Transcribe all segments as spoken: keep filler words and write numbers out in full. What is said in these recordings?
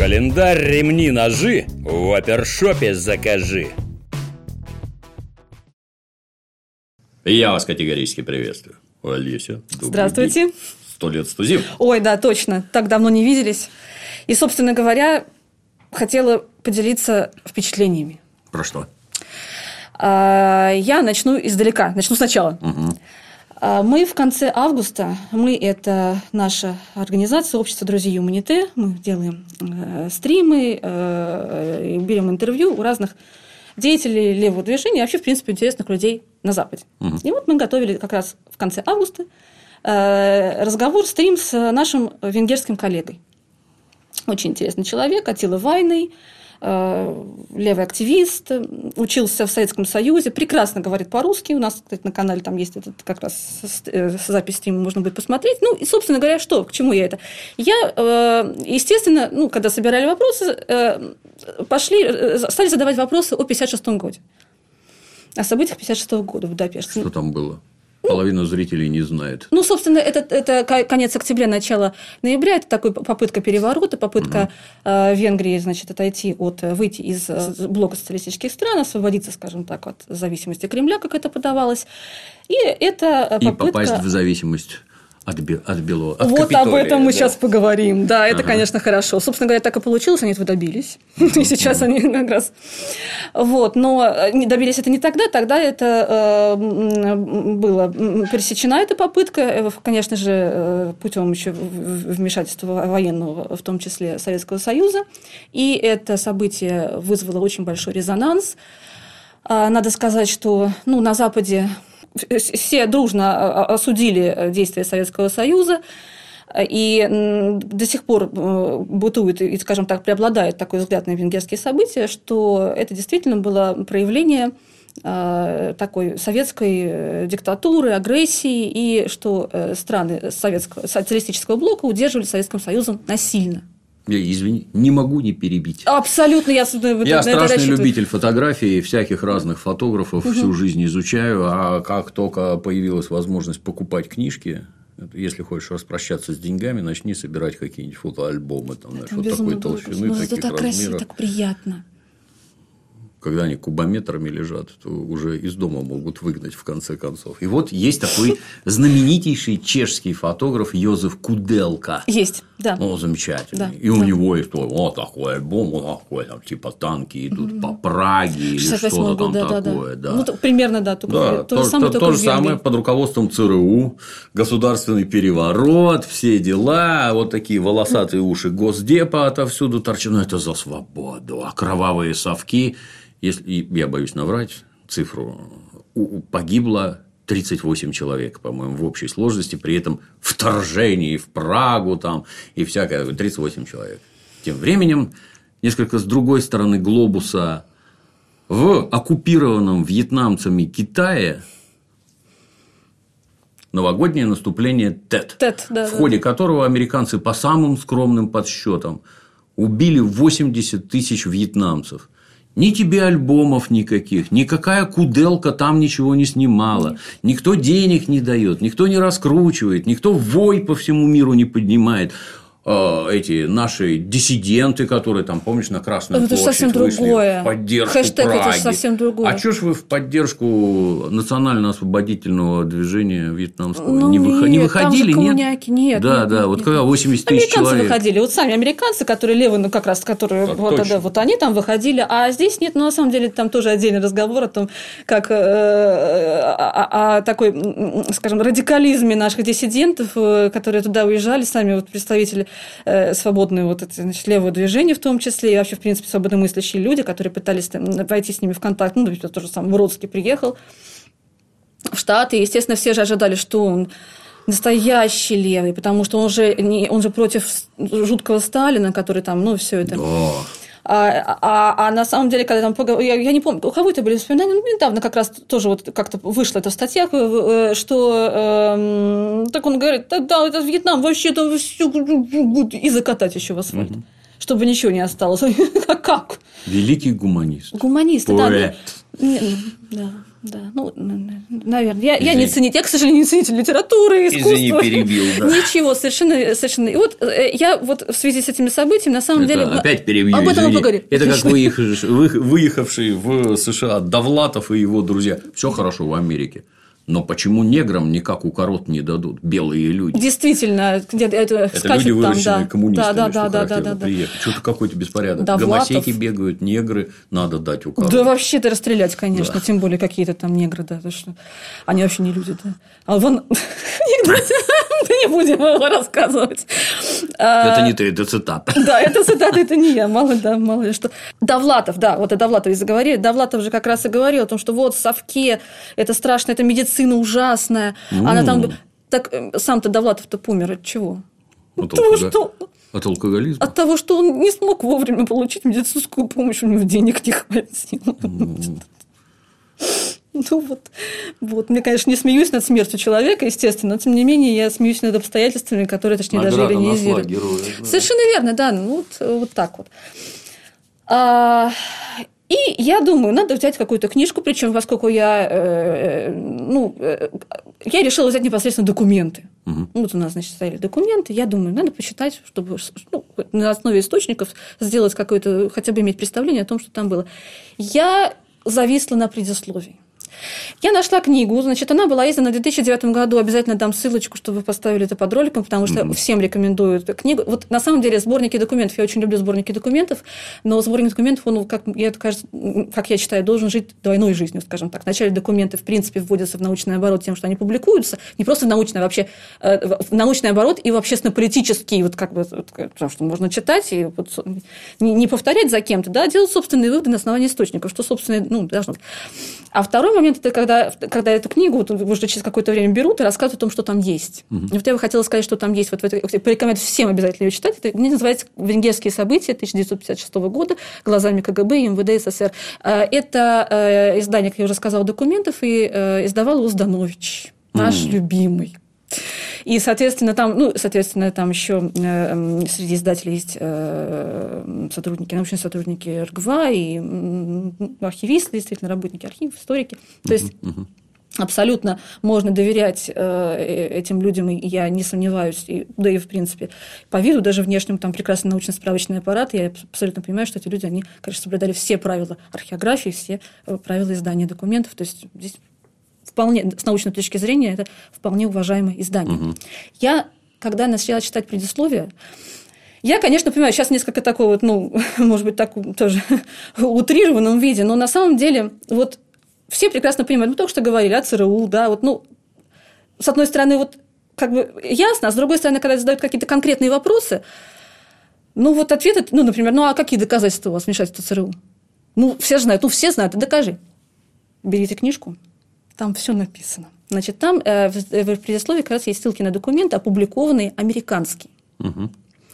Календарь, ремни, ножи в опершопе закажи. Я вас категорически приветствую. Олеся, здравствуйте. День. Сто лет, сто зим. Ой, да, точно. Так давно не виделись. И, собственно говоря, хотела поделиться впечатлениями. Про что? Я начну издалека. Начну сначала. Угу. Мы в конце августа, мы – это наша организация «Общество друзей Юманите», мы делаем э, стримы, э, берем интервью у разных деятелей левого движения и вообще, в принципе, интересных людей на Западе. Угу. И вот мы готовили как раз в конце августа э, разговор, стрим с нашим венгерским коллегой. Очень интересный человек, Атила Вайный, левый активист, учился в Советском Союзе, прекрасно говорит по-русски. У нас, кстати, на канале там есть этот, как раз запись стрима, можно будет посмотреть. Ну, и, собственно говоря, что, к чему я это? Я, естественно, ну, когда собирали вопросы, пошли, стали задавать вопросы о пятьдесят шестом годе, о событиях пятьдесят шестого года в Будапеште. Что там было? Половина зрителей не знает. Ну, собственно, это, это конец октября, начало ноября. Это такая попытка переворота, попытка угу. Венгрии, значит, отойти от, выйти из блока социалистических стран, освободиться, скажем так, от зависимости Кремля, как это подавалось. И это попытка... И попасть в зависимость от, от белого, от вот Капитолия, об этом мы да. сейчас поговорим. Да, это, ага. конечно, хорошо. Собственно говоря, так и получилось, они этого добились. Uh-huh. И сейчас они как раз... Вот. Но добились это не тогда, тогда это э, было пресечена эта попытка, конечно же, путем еще вмешательства военного, в том числе Советского Союза. И это событие вызвало очень большой резонанс. Надо сказать, что ну, на Западе все дружно осудили действия Советского Союза, и до сих пор бытует и, скажем так, преобладает такой взгляд на венгерские события, что это действительно было проявление такой советской диктатуры, агрессии, и что страны советского, социалистического блока удерживали Советским Союзом насильно. Я, извини, не могу не перебить. Абсолютно, я, я страшный любитель фотографий, всяких разных фотографов, угу. всю жизнь изучаю, а как только появилась возможность покупать книжки, если хочешь распрощаться с деньгами, начни собирать какие-нибудь фотоальбомы, там, знаешь, вот такой толщины, ну, таких это так размеров. Красиво, так приятно. Когда они кубометрами лежат, то уже из дома могут выгнать в конце концов. И вот есть такой знаменитейший чешский фотограф Йозеф Куделка. Есть, да. Он замечательный. Да, и у да. него есть вот такой альбом, вот такой, там, типа танки идут угу. по Праге или что-то там да, такое. Да, да. Да. Ну, примерно, да. Только, да то, то, то, же самое, то, то же самое под руководством ЦРУ, государственный переворот, все дела, вот такие волосатые уши Госдепа отовсюду торчат. Ну, это за свободу, а кровавые совки. Если, я боюсь наврать цифру, погибло тридцать восемь человек, по-моему, в общей сложности, при этом вторжении в Прагу там, и всякое, тридцать восемь человек. Тем временем, несколько с другой стороны глобуса, в оккупированном вьетнамцами Китае новогоднее наступление ТЭТ, ТЭТ да, в ходе да. которого американцы по самым скромным подсчетам убили восемьдесят тысяч вьетнамцев. Ни тебе альбомов никаких, никакая Куделка там ничего не снимала, Нет. никто денег не дает, никто не раскручивает, никто вой по всему миру не поднимает. Эти наши диссиденты, которые там, помнишь, на Красную это площадь вышли другое. в поддержку Хэштег Праги. Это совсем другое. А чё ж вы в поддержку национально-освободительного движения вьетнамского ну, не, выход... нет, не выходили? Там же нет? нет, да, нет, да, нет, вот нет, когда восемьдесят тысяч человек. Американцы выходили, вот сами американцы, которые левые, ну как раз, которые так, вот, да, вот они там выходили, а здесь нет, ну на самом деле там тоже отдельный разговор о том, как э, о, о такой, скажем, радикализме наших диссидентов, которые туда уезжали, сами вот представители э, свободные вот это, значит, левое движение в том числе, и вообще, в принципе, свободомыслящие люди, которые пытались там, войти с ними в контакт. Ну, то же самое, Бродский приехал в Штаты, и, естественно, все же ожидали, что он настоящий левый, потому что он же, не, он же против жуткого Сталина, который там, ну, все это... А, а, а на самом деле, когда там, я, я не помню, у кого это были воспоминания, ну, недавно как раз тоже вот как-то вышла эта в статьях, что э, так он говорит, да, да, это Вьетнам, вообще там все, и закатать еще в асфальт. Mm-hmm. чтобы ничего не осталось. Как? Великий гуманист. Гуманист, Поэт. да. Да. Да, ну, наверное. Я, я не ценитель, я, к сожалению, не ценитель литературы, искусства. Извини, перебил, да. Ничего, совершенно, совершенно. И вот я вот в связи с этими событиями, на самом Это деле… опять перебью, об этом извини. мы поговорим. Это как выехавший, выехавший в США Довлатов и его друзья. Все хорошо в Америке. Но почему неграм никак укорот не дадут? Белые люди. Действительно, это, это люди, выращенные там, да. коммунистами, да, да, что да, характерно, да, да, приехали. Что-то какой-то беспорядок. Довлатов. Гомосеки бегают, негры, надо дать укорот. Да вообще-то расстрелять, конечно, да. Тем более какие-то там негры, да, что они вообще не люди, да. А вон, не будем его рассказывать. Это не ты, это цитата. Да, это цитата, это не я, мало, да, мало ли что. Довлатов, да, вот о Довлатове заговорили. Довлатов же как раз и говорил о том, что вот в совке это страшно, это медицина ужасная. Она там… Так сам-то Довлатов-то помер от чего? От, от, того, что... от алкоголизма? От того, что он не смог вовремя получить медицинскую помощь, у него денег не хватило. Mm. Ну вот, вот. Мне, конечно, не смеюсь над смертью человека, естественно, но тем не менее я смеюсь над обстоятельствами, которые, точнее, даже иронизируют. Да. Совершенно верно, да, ну вот, вот так вот. А, и я думаю, надо взять какую-то книжку, причем поскольку я, э, ну, э, я решила взять непосредственно документы. Угу. Вот у нас, значит, стояли документы, я думаю, надо почитать, чтобы ну, на основе источников сделать какое-то, хотя бы иметь представление о том, что там было. Я зависла на предисловии. Я нашла книгу, значит, она была издана в две тысячи девятом году, обязательно дам ссылочку, чтобы вы поставили это под роликом, потому что mm-hmm. всем рекомендую эту книгу. Вот на самом деле сборники документов, я очень люблю сборники документов, но сборник документов, он, как, я, кажется, как я считаю, должен жить двойной жизнью, скажем так. Вначале документы, в принципе, вводятся в научный оборот тем, что они публикуются, не просто в научный, а вообще в научный оборот и в общественно-политический, вот как бы, потому что можно читать и вот, не, не повторять за кем-то, да, а делать собственные выводы на основании источников, что, собственно, ну, должно быть. А второй момент – это когда, когда эту книгу вот, уже через какое-то время берут и рассказывают о том, что там есть. Uh-huh. И вот я бы хотела сказать, что там есть. Вот в этой, порекомендую всем обязательно ее читать. Это книга называется «Венгерские события» тысяча девятьсот пятьдесят шестого года глазами КГБ и МВД СССР. Это издание, как я уже сказала, документов, и издавал Узданович, наш uh-huh. любимый. И, соответственно, там, ну, соответственно, там еще э, среди издателей есть э, сотрудники, научные сотрудники РГВА и э, архивисты, действительно, работники архивов, историки. То есть uh-huh. абсолютно можно доверять э, этим людям, и я не сомневаюсь, и, да и, в принципе, по виду, даже внешнему, там прекрасный научно-справочный аппарат, я абсолютно понимаю, что эти люди, они, конечно, соблюдали все правила археографии, все правила издания документов, то есть здесь вполне, с научной точки зрения, это вполне уважаемое издание. Угу. Я, когда начала читать предисловие, я, конечно, понимаю, сейчас несколько такого, вот, ну, может быть, так тоже утрированном виде, но на самом деле вот все прекрасно понимают, мы только что говорили о ЦРУ, да, вот, ну, с одной стороны, вот как бы ясно, а с другой стороны, когда задают какие-то конкретные вопросы, ну, вот ответы, ну, например, ну, а какие доказательства у вас вмешательства ЦРУ? Ну, все же знают, ну, все знают, докажи. Берите книжку. Там все написано. Значит, там э, в, в предисловии как раз есть ссылки на документы, опубликованные американские. Угу.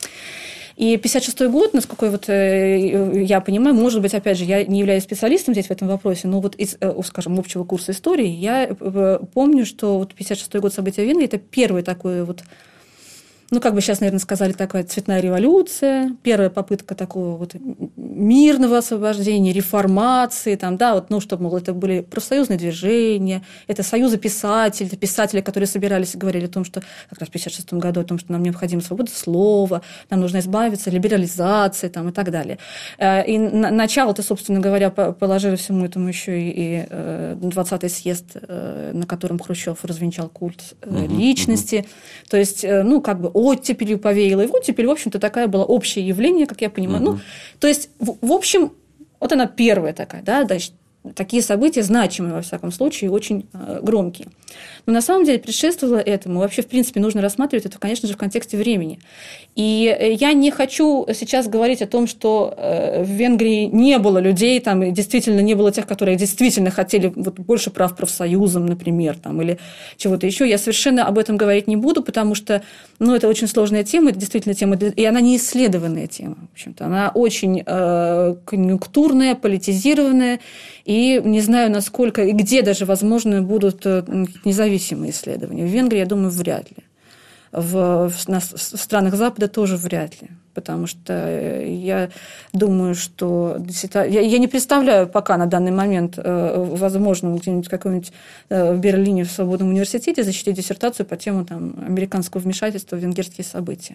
И пятьдесят шестой год, насколько вот, э, я понимаю, может быть, опять же, я не являюсь специалистом здесь в этом вопросе, но вот из, э, скажем, общего курса истории я э, помню, что вот пятьдесят шестой год события в Венгрии – это первый такой вот, ну, как бы сейчас, наверное, сказали, такая цветная революция, первая попытка такого вот мирного освобождения, реформации, там, да, вот, ну, чтобы, мол, это были профсоюзные движения, это союзы писателей, это писатели, которые собирались и говорили о том, что как раз в пятьдесят шестом году, о том, что нам необходима свобода слова, нам нужно избавиться, либерализация, там, и так далее. И начало-то, собственно говоря, положили всему этому еще и двадцатый съезд, на котором Хрущев развенчал культ личности, uh-huh. то есть, ну, как бы оттепелью повеяло. И оттепель, в общем-то, такая была общее явление, как я понимаю. Uh-huh. Ну, то есть, в, в общем, вот она первая такая, да, значит, такие события значимые, во всяком случае, очень э, громкие. Но на самом деле предшествовало этому. Вообще, в принципе, нужно рассматривать это, конечно же, в контексте времени. И я не хочу сейчас говорить о том, что в Венгрии не было людей, там, и действительно не было тех, которые действительно хотели вот, больше прав профсоюзам, например, там, или чего-то еще. Я совершенно об этом говорить не буду, потому что ну, это очень сложная тема, это действительно тема, и она не исследованная тема. В общем-то. Она очень э, конъюнктурная, политизированная, и не знаю, насколько и где даже, возможно, будут независимые исследования. В Венгрии, я думаю, вряд ли. в, в, в странах Запада тоже вряд ли. Потому что я думаю, что... Я, я не представляю пока на данный момент возможным где-нибудь в каком-нибудь в Берлине в свободном университете защитить диссертацию по тему там, американского вмешательства в венгерские события.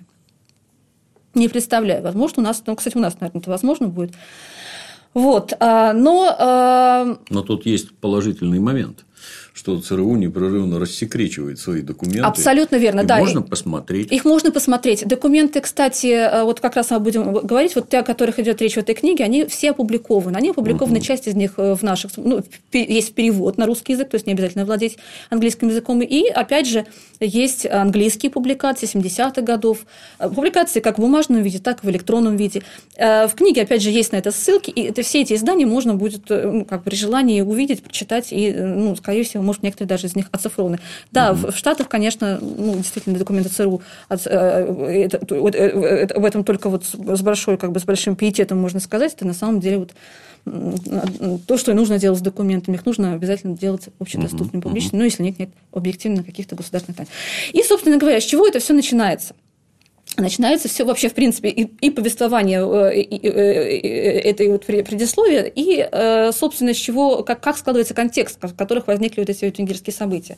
Не представляю. Возможно, у нас... Ну, кстати, у нас, наверное, это возможно будет. Вот. Но... Но тут есть положительный момент, что ЦРУ непрерывно рассекречивает свои документы. Абсолютно верно, и да. Можно посмотреть. Их можно посмотреть. Документы, кстати, вот как раз мы будем говорить, вот те, о которых идет речь в этой книге, они все опубликованы. Они опубликованы, угу. часть из них в наших... Ну, есть перевод на русский язык, то есть не обязательно владеть английским языком. И, опять же, есть английские публикации семидесятых годов. Публикации как в бумажном виде, так и в электронном виде. В книге, опять же, есть на это ссылки, и это, все эти издания можно будет, ну, как при желании увидеть, прочитать, и, ну, скорее всего, может, некоторые даже из них оцифрованы. Да, угу. в, в Штатах, конечно, ну, действительно, документы ЦРУ от, это, это, в этом только вот с большой, как бы, с большим пиететом можно сказать, это на самом деле вот то, что нужно делать с документами, их нужно обязательно делать общедоступными, публичными, uh-huh. ну, если нет, нет объективно каких-то государственных тайн. И, собственно говоря, с чего это все начинается? Начинается все вообще, в принципе, и, и повествование и, и, и, этой вот предисловия, и, собственно, с чего, как, как складывается контекст, в которых возникли вот эти вот венгерские события.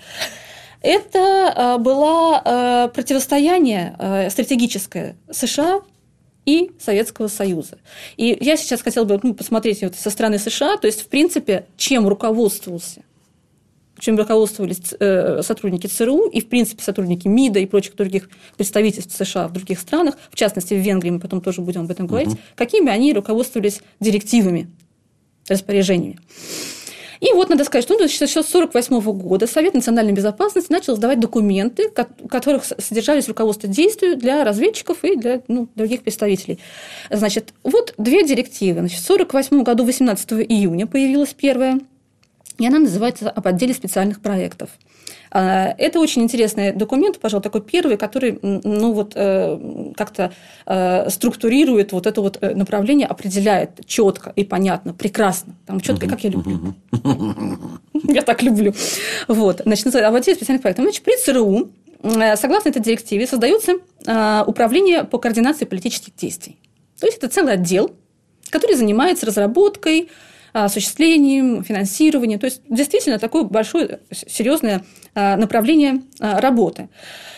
Это было противостояние стратегическое США и Советского Союза. И я сейчас хотела бы, ну, посмотреть вот со стороны США, то есть, в принципе, чем руководствовался, чем руководствовались э, сотрудники ЦРУ и, в принципе, сотрудники МИДа и прочих других представительств США в других странах, в частности, в Венгрии, мы потом тоже будем об этом говорить, угу. какими они руководствовались директивами, распоряжениями. И вот надо сказать, что с тысяча девятьсот сорок восьмого года Совет национальной безопасности начал издавать документы, в которых содержались руководства действию для разведчиков и для, ну, других представителей. Значит, вот две директивы. Значит, в сорок восьмом году, восемнадцатого июня, появилась первая, и она называется «Об отделе специальных проектов». Это очень интересный документ, пожалуй, такой первый, который, ну, вот, как-то структурирует вот это вот направление, определяет четко и понятно, прекрасно. Там четко, как я люблю. Я так люблю. Вот. Значит, об отделе специальных проектов. Значит, при ЦРУ, согласно этой директиве, создается управление по координации политических действий. То есть это целый отдел, который занимается разработкой, осуществлением, финансированием. То есть, действительно, такое большое, серьезное направление работы.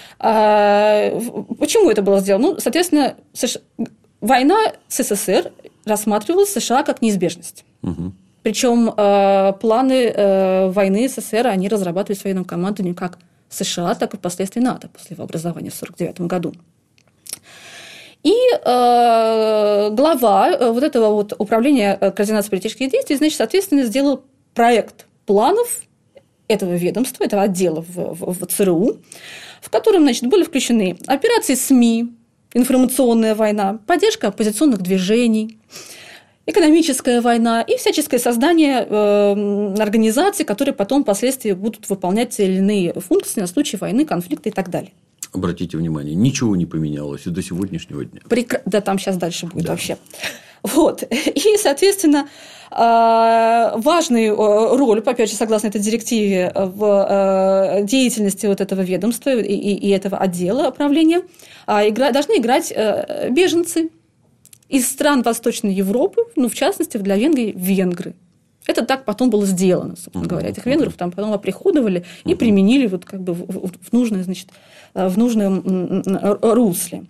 Почему это было сделано? Ну, соответственно, США... война с СССР рассматривалась в США как неизбежность. Угу. Причем планы войны с СССР они разрабатывались военным командованием как США, так и впоследствии НАТО после его образования в сорок девятом году. И э, глава вот этого вот управления координацией политических действий, значит, соответственно, сделал проект планов этого ведомства, этого отдела в, в, в ЦРУ, в котором, значит, были включены операции СМИ, информационная война, поддержка оппозиционных движений, экономическая война и всяческое создание э, организаций, которые потом впоследствии будут выполнять те или иные функции на случай войны, конфликта и так далее. Обратите внимание, ничего не поменялось и до сегодняшнего дня. Прекра... Да, там сейчас дальше будет да. вообще. Вот. И, соответственно, важную роль, опять же, согласно этой директиве, в деятельности вот этого ведомства и, и, и этого отдела управления должны играть беженцы из стран Восточной Европы, ну, в частности, для Венгрии венгры. Это так потом было сделано, собственно uh-huh. говоря. Этих венгров там потом оприходовали uh-huh. и применили вот как бы в, в, нужное, значит, в нужном русле.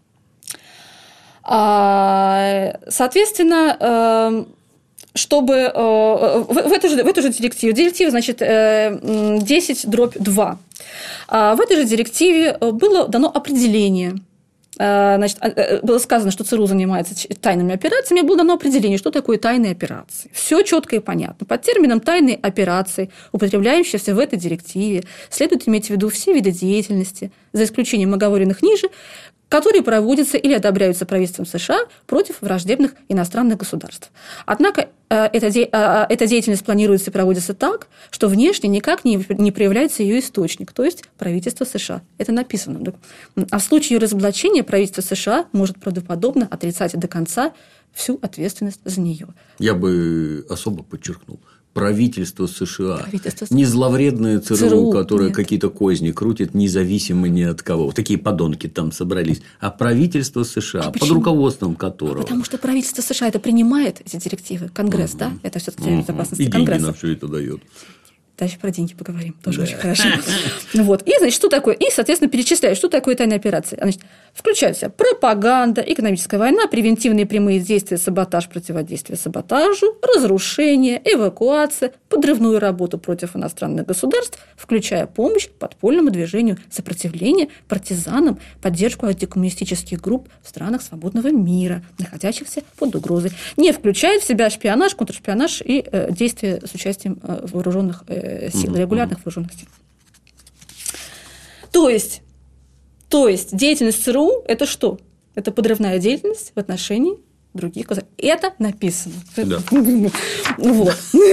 Соответственно, чтобы в эту же, в эту же директиву, директива, значит, десять дробь два, в этой же директиве было дано определение. Значит, было сказано, что ЦРУ занимается тайными операциями, было дано определение, что такое тайные операции. Все четко и понятно. Под термином «тайные операции», употребляющиеся в этой директиве, следует иметь в виду все виды деятельности, за исключением оговоренных ниже, которые проводятся или одобряются правительством США против враждебных иностранных государств. Однако эта, де... эта деятельность планируется и проводится так, что внешне никак не, не проявляется ее источник, то есть правительство США. Это написано. А в случае разоблачения правительство США может правдоподобно отрицать до конца всю ответственность за нее. Я бы особо подчеркнул. правительство США. Правительство... Не зловредное ЦРУ, ЦРУ которое нет. какие-то козни крутит, независимо ни от кого. Такие подонки там собрались. А правительство США, а под руководством которого. А потому что правительство США это принимает, эти директивы. Конгресс, угу. да? Это все-таки Совет Безопасности И Конгресса. деньги на все это дает. Дальше про деньги поговорим. Тоже да. очень хорошо. Вот. И, значит, что такое? И, соответственно, перечисляю, что такое тайная операция. Значит, включают в себя пропаганда, экономическая война, превентивные прямые действия, саботаж, противодействие саботажу, разрушение, эвакуация, подрывную работу против иностранных государств, включая помощь подпольному движению сопротивления партизанам, поддержку антикоммунистических групп в странах свободного мира, находящихся под угрозой. Не включает в себя шпионаж, контршпионаж и э, действия с участием э, вооруженных э, сил, регулярных вооруженных сил. То есть, то есть деятельность ЦРУ – это что? Это подрывная деятельность в отношении других государств. Это написано. Да. Вот.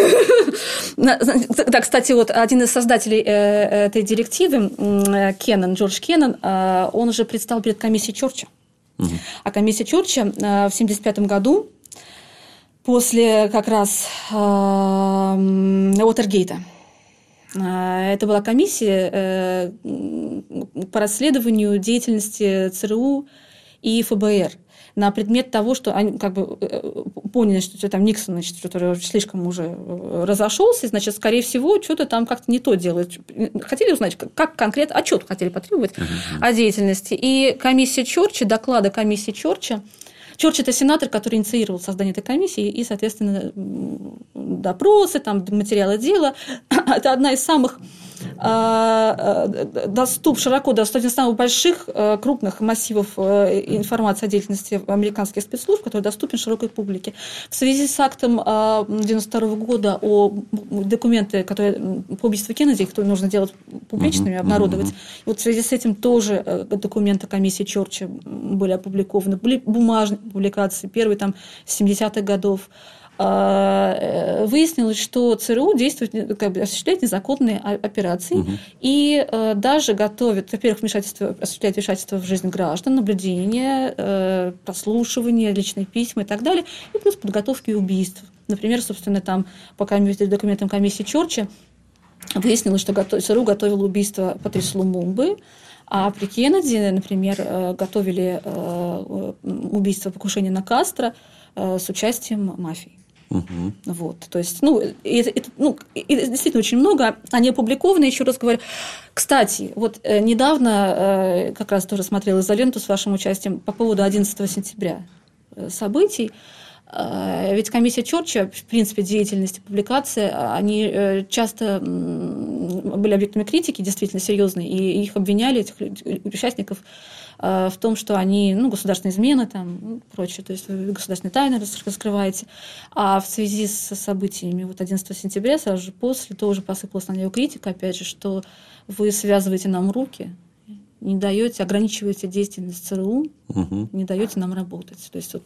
Да, кстати, вот один из создателей этой директивы, Кеннон, Джордж Кеннон, он уже предстал перед комиссией Чорча. Угу. А комиссия Чорча в семьдесят пятом году, после как раз Уотергейта, это была комиссия по расследованию деятельности ЦРУ и ФБР на предмет того, что они как бы поняли, что там Никсон, значит, что-то слишком уже разошелся, значит, скорее всего, что-то там как-то не то делает. Хотели узнать, как конкретно, отчет хотели потребовать uh-huh. о деятельности. И комиссия Чорча, доклады комиссии Чорча, Чорч – это сенатор, который инициировал создание этой комиссии, и, соответственно, допросы, там, материалы дела. Это одна из самых доступ, широко доступных, самых больших, крупных массивов информации о деятельности американских спецслужб, который доступен широкой публике. В связи с актом девяносто второго года о документы, которые по убийству Кеннеди, которые нужно делать публичными, uh-huh, обнародовать, uh-huh. вот в связи с этим тоже документы комиссии Чорча были опубликованы, были бумажные публикации, первые там с семидесятых годов. Выяснилось, что ЦРУ действует, как бы, осуществляет незаконные операции угу. и э, даже готовит, во-первых, вмешательство, осуществляет вмешательство в жизнь граждан, наблюдение, э, прослушивание, личные письма и так далее, и плюс подготовки убийств. Например, собственно, там по документам комиссии Чорча выяснилось, что ЦРУ готовило убийство Патрис Лумумбы, а при Кеннеди, например, готовили убийство, покушение на Кастро с участием мафии. Угу. Вот, то есть, ну, это, это, ну, это действительно очень много, они опубликованы, еще раз говорю. Кстати, вот недавно как раз тоже смотрела изоленту с вашим участием по поводу одиннадцатого сентября событий. Ведь комиссия Чорча, в принципе, деятельность и публикации, они часто были объектами критики, действительно серьезной, и их обвиняли, этих участников, в том, что они, ну, государственные измены, там, ну, прочее, то есть вы государственные тайны раскрываете. А в связи с событиями вот одиннадцатого сентября, сразу же после, тоже посыпалась на него критика, опять же, что вы связываете нам руки, не даете, ограничиваете деятельность ЦРУ, угу. не даете нам работать. То есть вот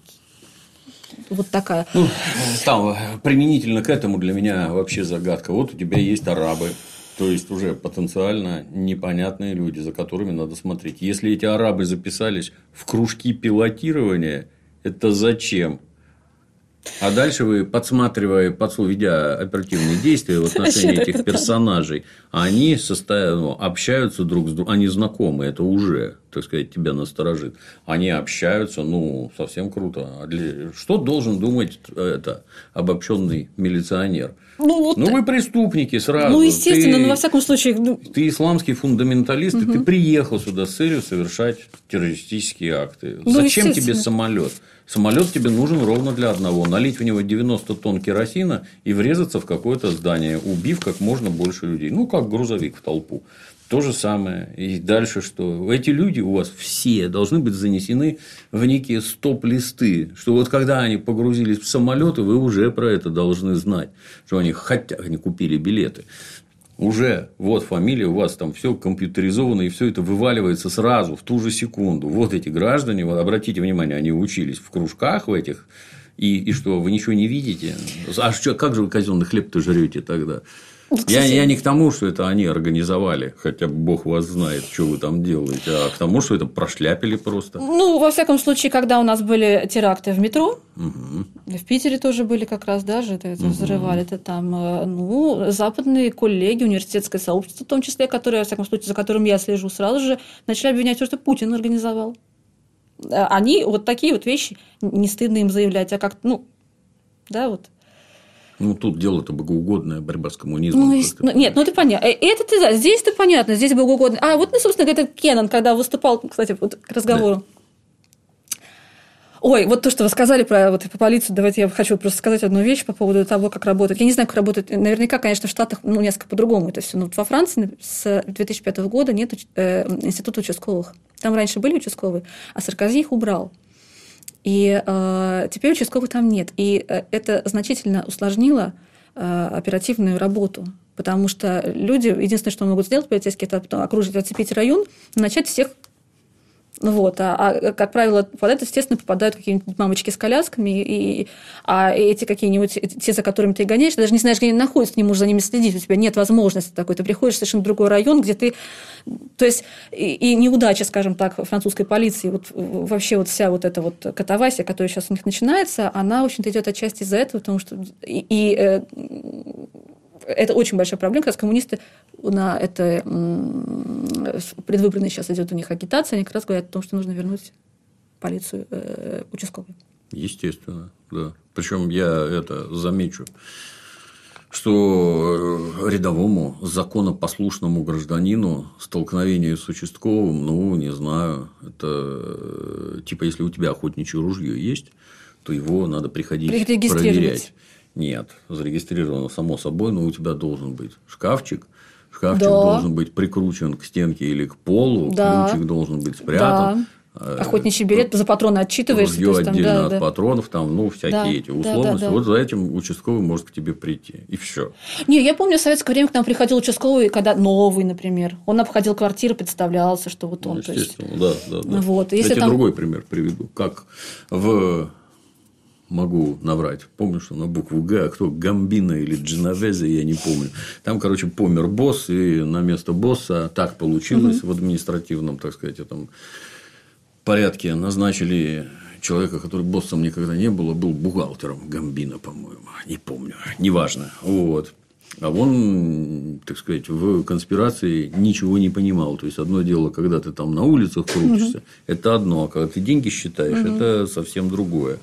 Вот такая. Ну, там применительно к этому для меня вообще загадка. Вот у тебя есть арабы, то есть уже потенциально непонятные люди, за которыми надо смотреть. Если эти арабы записались в кружки пилотирования, это зачем? А дальше вы, подсматривая, ведя оперативные действия в отношении этих персонажей, они состоят, ну, общаются друг с другом, они знакомы, это уже, так сказать, тебя насторожит. Они общаются, ну, совсем круто. А для... Что должен думать это обобщенный милиционер? Ну, вот... ну, вы преступники сразу. Ну, естественно, ты... но во всяком случае. Ну... Ты исламский фундаменталист, угу. и ты приехал сюда с целью совершать террористические акты. Ну, зачем тебе самолет? Самолет тебе нужен ровно для одного: налить в него девяносто тонн керосина и врезаться в какое-то здание, убив как можно больше людей. Ну, как грузовик в толпу. То же самое. И дальше что? Эти люди у вас все должны быть занесены в некие стоп-листы, что вот когда они погрузились в самолеты, вы уже про это должны знать, что они хотят, они купили билеты. Уже вот фамилия, у вас там все компьютеризовано, и все это вываливается сразу, в ту же секунду. Вот эти граждане, вот обратите внимание, они учились в кружках в этих, и, и что, вы ничего не видите? А что, как же вы казенный хлеб-то жрете тогда? Я, я не к тому, что это они организовали, хотя бы бог вас знает, что вы там делаете, а к тому, что это прошляпили просто. Ну, во всяком случае, когда у нас были теракты в метро, угу. В Питере тоже были как раз даже, это, это взрывали это там, ну, западные коллеги, университетское сообщество, в том числе, которое, во всяком случае, за которым я слежу, сразу же начали обвинять то, что Путин организовал. Они вот такие вот вещи, не стыдно им заявлять, а как, ну, да, вот. Ну, тут дело-то богоугодная борьба с коммунизмом. Ну, ну, нет, ну это понятно. Это ты, да, здесь-то понятно, здесь богоугодно. А вот, ну, собственно, это Кеннон, когда выступал, кстати, вот к разговору. Да. Ой, вот то, что вы сказали про, вот, про полицию, давайте я хочу просто сказать одну вещь по поводу того, как работает. Я не знаю, как работает. Наверняка, конечно, в Штатах ну, несколько по-другому это все. Но вот во Франции с две тысячи пятого года нет э, института участковых. Там раньше были участковые, а Саркози их убрал. И э, теперь участковых там нет. И э, это значительно усложнило э, оперативную работу. Потому что люди, единственное, что могут сделать полицейские, это потом окружить, оцепить район, начать всех. Вот, а, а, как правило, под это, естественно, попадают какие-нибудь мамочки с колясками, и, а эти какие-нибудь, те, за которыми ты гоняешь, ты даже не знаешь, где они находятся, не можешь за ними следить, у тебя нет возможности такой, ты приходишь в совершенно другой район, где ты... То есть, и, и неудача, скажем так, французской полиции, вот, вообще вот вся вот эта вот катавасия, которая сейчас у них начинается, она, в общем-то, идет отчасти из-за этого, потому что... И, и, э, это очень большая проблема, как раз коммунисты на это предвыборная сейчас идет у них агитация, они как раз говорят о том, что нужно вернуть полицию э, участковую. Естественно, да. Причем я это замечу, что рядовому законопослушному гражданину столкновение с участковым, ну, не знаю, это типа если у тебя охотничье ружье есть, то его надо приходить проверять. Нет, зарегистрировано само собой, но у тебя должен быть шкафчик. Шкафчик да. должен быть прикручен к стенке или к полу, да. ключик должен быть спрятан. Да. Охотничий берет, за патроны отчитываешься. Ружье там, отдельно да, от да. патронов, там, ну, всякие да, эти условности. Да, да, да. Вот за этим участковый может к тебе прийти. И все. Не, я помню, в советское время к нам приходил участковый, когда новый, например. Он обходил квартиры, представлялся, что вот он. Ну, естественно, то есть... да, да, да. Вот. Я тебе там... другой пример приведу. Как в... Могу наврать. Помню, что на букву Г, а кто Гамбино или Дженовезе, я не помню. Там, короче, помер босс, и на место босса так получилось угу. в административном, так сказать, этом порядке назначили человека, который боссом никогда не был, а был бухгалтером Гамбино, по-моему. Не помню. Неважно. Вот. А он, так сказать, в конспирации ничего не понимал. То есть, одно дело, когда ты там на улицах крутишься, угу. это одно, а когда ты деньги считаешь, угу. это совсем другое.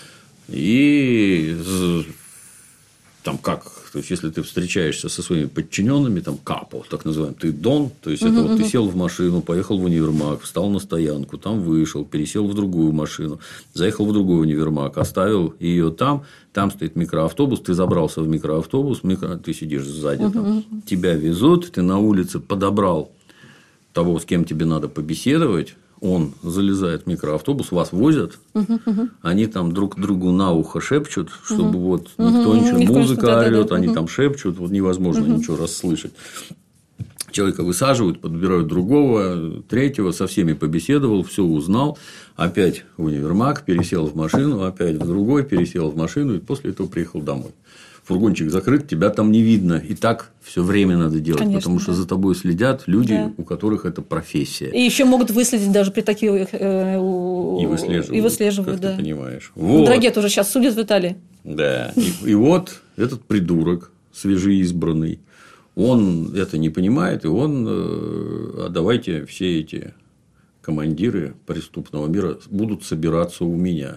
И там как, то есть, если ты встречаешься со своими подчиненными, там капо, так называемый, ты дон, то есть, это uh-huh, вот ты сел в машину, поехал в универмаг, встал на стоянку, там вышел, пересел в другую машину, заехал в другой универмаг, оставил ее там, там стоит микроавтобус, ты забрался в микроавтобус, микро... ты сидишь сзади, uh-huh. там, тебя везут, ты на улице подобрал того, с кем тебе надо побеседовать. Он залезает в микроавтобус, вас возят, uh-huh, uh-huh. они там друг другу на ухо шепчут, чтобы uh-huh. вот никто uh-huh. ничего, никто музыка что-то, орет, да, да. они uh-huh. там шепчут, вот невозможно uh-huh. ничего расслышать. Человека высаживают, подбирают другого, третьего, со всеми побеседовал, все узнал, опять в универмаг, пересел в машину, опять в другой, пересел в машину, и после этого приехал домой. Фургончик закрыт, тебя там не видно. И так все время надо делать, конечно, потому что да. за тобой следят люди, да. у которых это профессия. И еще могут выследить даже при таких э, и выслеживают. И выслеживают, как да. ты понимаешь. Вот. Драгет тоже сейчас судят в Италии. Да. И, и вот этот придурок, свежеизбранный, он это не понимает, и он, а давайте все эти командиры преступного мира будут собираться у меня.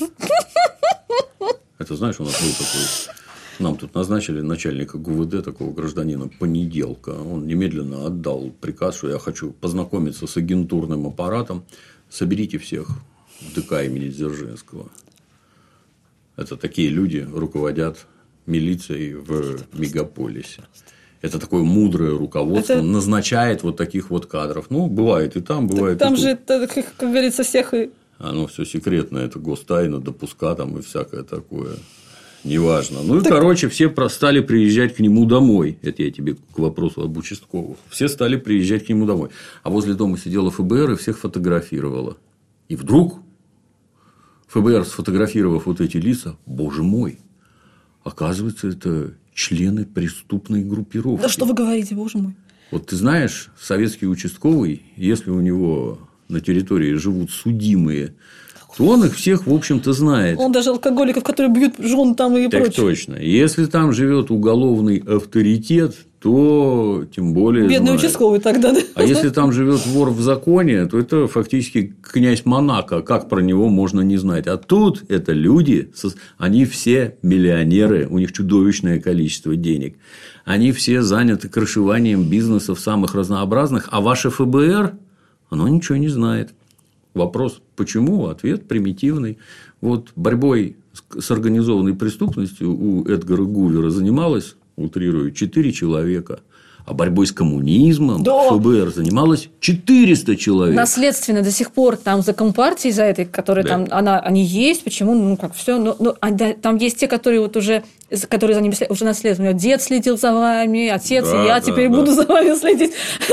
Это знаешь, у нас был такой. Нам тут назначили начальника ГУВД, такого гражданина, понеделка. Он немедленно отдал приказ, что я хочу познакомиться с агентурным аппаратом. Соберите всех в ДК имени Дзержинского. Это такие люди руководят милицией в мегаполисе. Это такое мудрое руководство это... назначает вот таких вот кадров. Ну, бывает и там, бывает так, там и же, тут. Это, как, как говорится, всех и... Оно все секретно, это гостайна, допуска там и всякое такое. Неважно. Ну, так... и, короче, все стали приезжать к нему домой. Это я тебе к вопросу об участковых. Все стали приезжать к нему домой. А возле дома сидела ФБР и всех фотографировала. И вдруг ФБР, сфотографировав вот эти лица, боже мой, оказывается, это члены преступной группировки. Да что вы говорите, боже мой. Вот ты знаешь, советский участковый, если у него на территории живут судимые Он их всех, в общем-то, знает. Он даже алкоголиков, которые бьют жен там и так прочее. Точно. Если там живет уголовный авторитет, то тем более бедный знает. Участковый тогда, да? А если там живет вор в законе, то это фактически князь Монако. Как про него можно не знать? А тут это люди, они все миллионеры, у них чудовищное количество денег. Они все заняты крышеванием бизнесов самых разнообразных, а ваше эф бэ эр, оно ничего не знает. Вопрос, почему? Ответ примитивный. Вот борьбой с организованной преступностью у Эдгара Гувера занималось, утрирую, четыре человека. А борьбой с коммунизмом да. эф бэ эр занималось четыреста человек. Наследственно до сих пор там за Компартией, за этой, которая да. там, она, они есть. Почему? Ну, как все. Ну, ну, там есть те, которые вот уже, которые за ними уже наследственно. Дед следил за вами, отец, да, и я да, теперь да. буду за вами следить.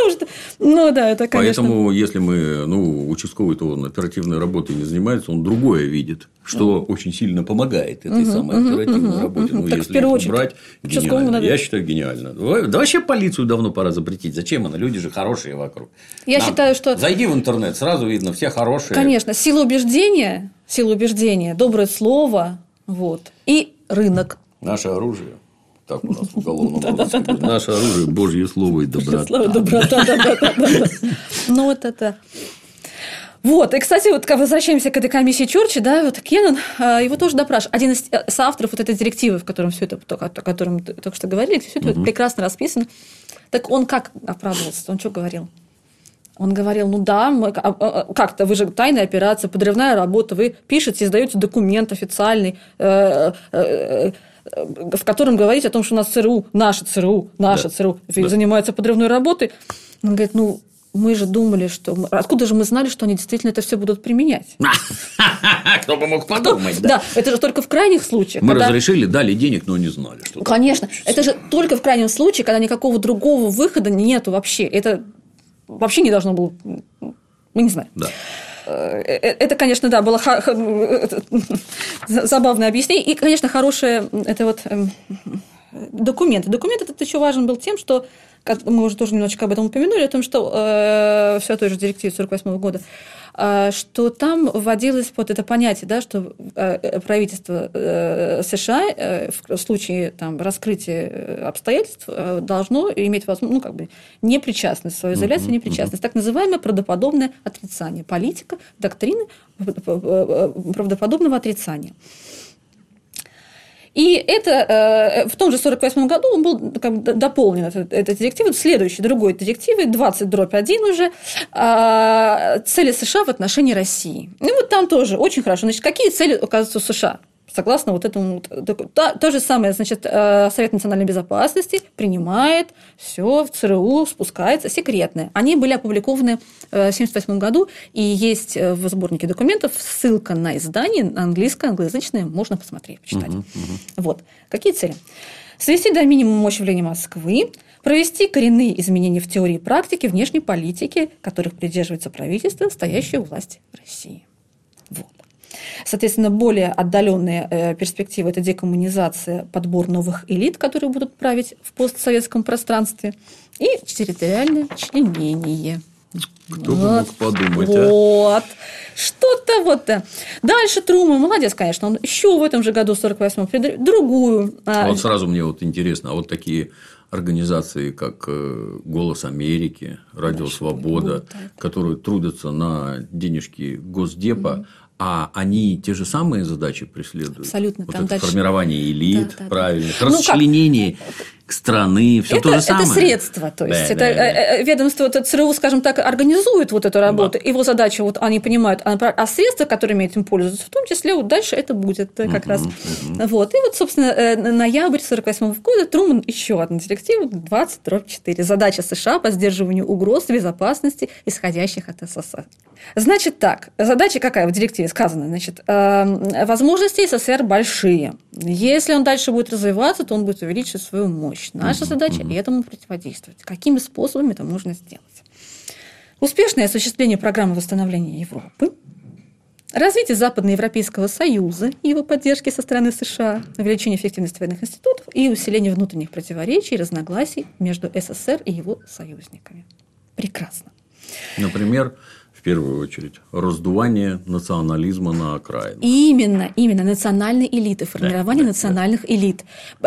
Ну, да, это, конечно. Поэтому, если мы, ну, участковый-то он оперативной работой не занимается, он другое видит, что mm. очень сильно помогает этой uh-huh, самой оперативной uh-huh, работе. Uh-huh. Ну, так, если в первую очередь, брать, гениально. Надо... Я считаю, гениально. Да вообще полицию давно пора запретить. Зачем она? Люди же хорошие вокруг. Я Нам... считаю, что... Зайди в интернет, сразу видно, все хорошие. Конечно. Сила убеждения, сила убеждения, доброе слово, вот, и рынок. Наше оружие. Так у нас в уголовном розыске. Наше оружие – Божье слово и доброта. Слово доброта, да-да-да. Ну, вот это... Вот, и, кстати, вот возвращаемся к этой комиссии Чорчи, да, вот Кеннон, его тоже допрашивают. Один из соавторов вот этой директивы, в котором все это, о котором мы только что говорили, все это угу. прекрасно расписано. Так он как оправдывался? Он что говорил? Он говорил, ну да, мы, как-то вы же тайная операция, подрывная работа, вы пишете, издаете документ официальный, э, э, в котором говорите о том, что у нас ЦРУ, наше ЦРУ, наше да. ЦРУ да. занимается подрывной работой. Он говорит, ну, мы же думали, что... Мы... Откуда же мы знали, что они действительно это все будут применять? Кто бы мог подумать, да? Да, это же только в крайних случаях. Мы разрешили, дали денег, но не знали, что... Конечно, это же только в крайнем случае, когда никакого другого выхода нету вообще. Это вообще не должно было... Мы не знаем. Да. Это, конечно, да, было забавное объяснение. И, конечно, хорошее... Это вот... Документы. Документ этот еще важен был тем, что мы уже тоже немножечко об этом упомянули, о том, что э, все о той же директиве сорок восьмого года, э, что там вводилось вот это понятие, да, что э, правительство э, США э, в случае там, раскрытия обстоятельств э, должно иметь возможность, ну, как бы, непричастность, свою изоляцию, uh-huh, непричастность, uh-huh. так называемое правдоподобное отрицание. Политика, доктрины правдоподобного отрицания. И это в том же сорок восьмом году он был как бы дополнен, эта, эта директива, следующей, другой директивой, двадцать дробь один уже, цели США в отношении России. И вот там тоже очень хорошо. Значит, какие цели указываются у США? Согласно вот этому, то, то же самое, значит, Совет национальной безопасности принимает все в ЦРУ, спускается секретное. Они были опубликованы в семьдесят восьмом году, и есть в сборнике документов ссылка на издание английское, англоязычное, можно посмотреть, почитать. Uh-huh, uh-huh. Вот. Какие цели? Свести до минимума мощь влияния Москвы, провести коренные изменения в теории и практике внешней политики, которых придерживается правительство, стоящее у власти в России. Вот. Соответственно, более отдаленные перспективы – это декоммунизация, подбор новых элит, которые будут править в постсоветском пространстве, и территориальное членение. Кто вот. бы мог подумать, вот. а? Вот. Что-то вот. Дальше Трумэн, молодец, конечно, он еще в этом же году, в сорок восьмом, другую. А вот сразу мне вот интересно, а вот такие организации, как «Голос Америки», «Радио Свобода», которые трудятся на денежки Госдепа, угу. а они те же самые задачи преследуют? Абсолютно. Вот там это дальше... формирование элит, да, да, да. правильных, ну, расчленение страны, все это, то же самое. Это средство, то есть да, это да, да. ведомство это ЦРУ, скажем так, организует вот эту работу, да. его задача вот они понимают, а средства, которыми этим пользуются, в том числе вот дальше это будет как uh-huh, раз. Uh-huh. Вот. И вот, собственно, ноябрь сорок восьмого года Трумэн еще одна директива двадцать дробь четыре. Задача США по сдерживанию угроз безопасности, исходящих от СССР. Значит так, задача какая в директиве сказано? Значит, возможности СССР большие. Если он дальше будет развиваться, то он будет увеличивать свою мощь. Наша задача – этому противодействовать. Какими способами это можно сделать? Успешное осуществление программы восстановления Европы, развитие Западноевропейского Союза и его поддержки со стороны США, увеличение эффективности военных институтов и усиление внутренних противоречий и разногласий между СССР и его союзниками. Прекрасно. Например, в в первую очередь, раздувание национализма на окраинах. Именно, именно национальной элиты, формирование да, национальных да. элит.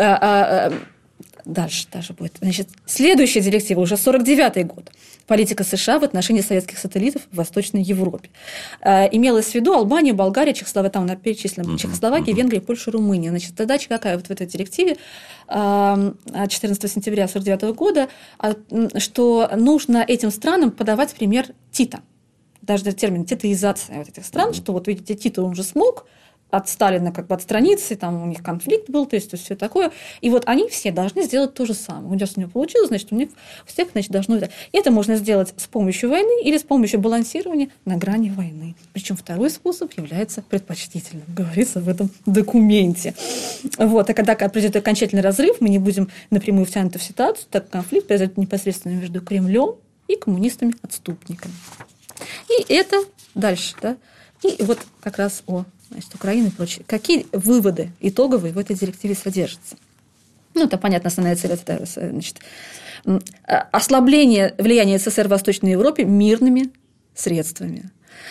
Дальше даже будет. Значит, следующая директива, уже сорок девятый год. Политика США в отношении советских сателлитов в Восточной Европе. Имелось в виду Албания, Болгария, Чехословакия, там перечислено uh-huh, Чехословакия, uh-huh. Венгрия, Польша, Румыния. Значит, задача какая вот в этой директиве четырнадцатого сентября сорок девятого года, что нужно этим странам подавать пример Тита. Даже термин титоизация вот этих стран, uh-huh. что вот видите, Тито он же смог от Сталина как бы отстраниться, там у них конфликт был, то есть, то есть все такое. И вот они все должны сделать то же самое. У них у него получилось, значит, у них у всех, значит, должно быть. И это можно сделать с помощью войны или с помощью балансирования на грани войны. Причем второй способ является предпочтительным, говорится в этом документе. Вот. А когда произойдет окончательный разрыв, мы не будем напрямую втянуты в ситуацию, так конфликт произойдет непосредственно между Кремлем и коммунистами-отступниками. И это дальше, да. И вот как раз о значит, Украины и прочее. Какие выводы итоговые в этой директиве содержатся? Ну, это, понятно, основная цель – это значит, ослабление влияния СССР в Восточной Европе мирными средствами.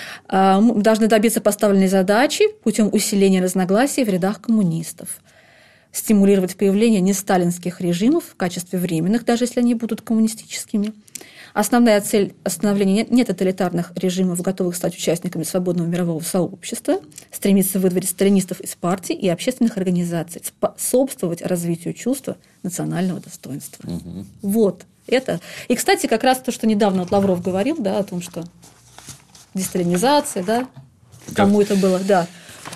Мы должны добиться поставленной задачи путем усиления разногласий в рядах коммунистов. Стимулировать появление несталинских режимов в качестве временных, даже если они будут коммунистическими. Основная цель становления нетоталитарных режимов, готовых стать участниками свободного мирового сообщества, стремиться выдворить сталинистов из партий и общественных организаций, способствовать развитию чувства национального достоинства. Угу. Вот это. И, кстати, как раз то, что недавно вот Лавров говорил, да, о том, что десталинизация, да, кому это было, да.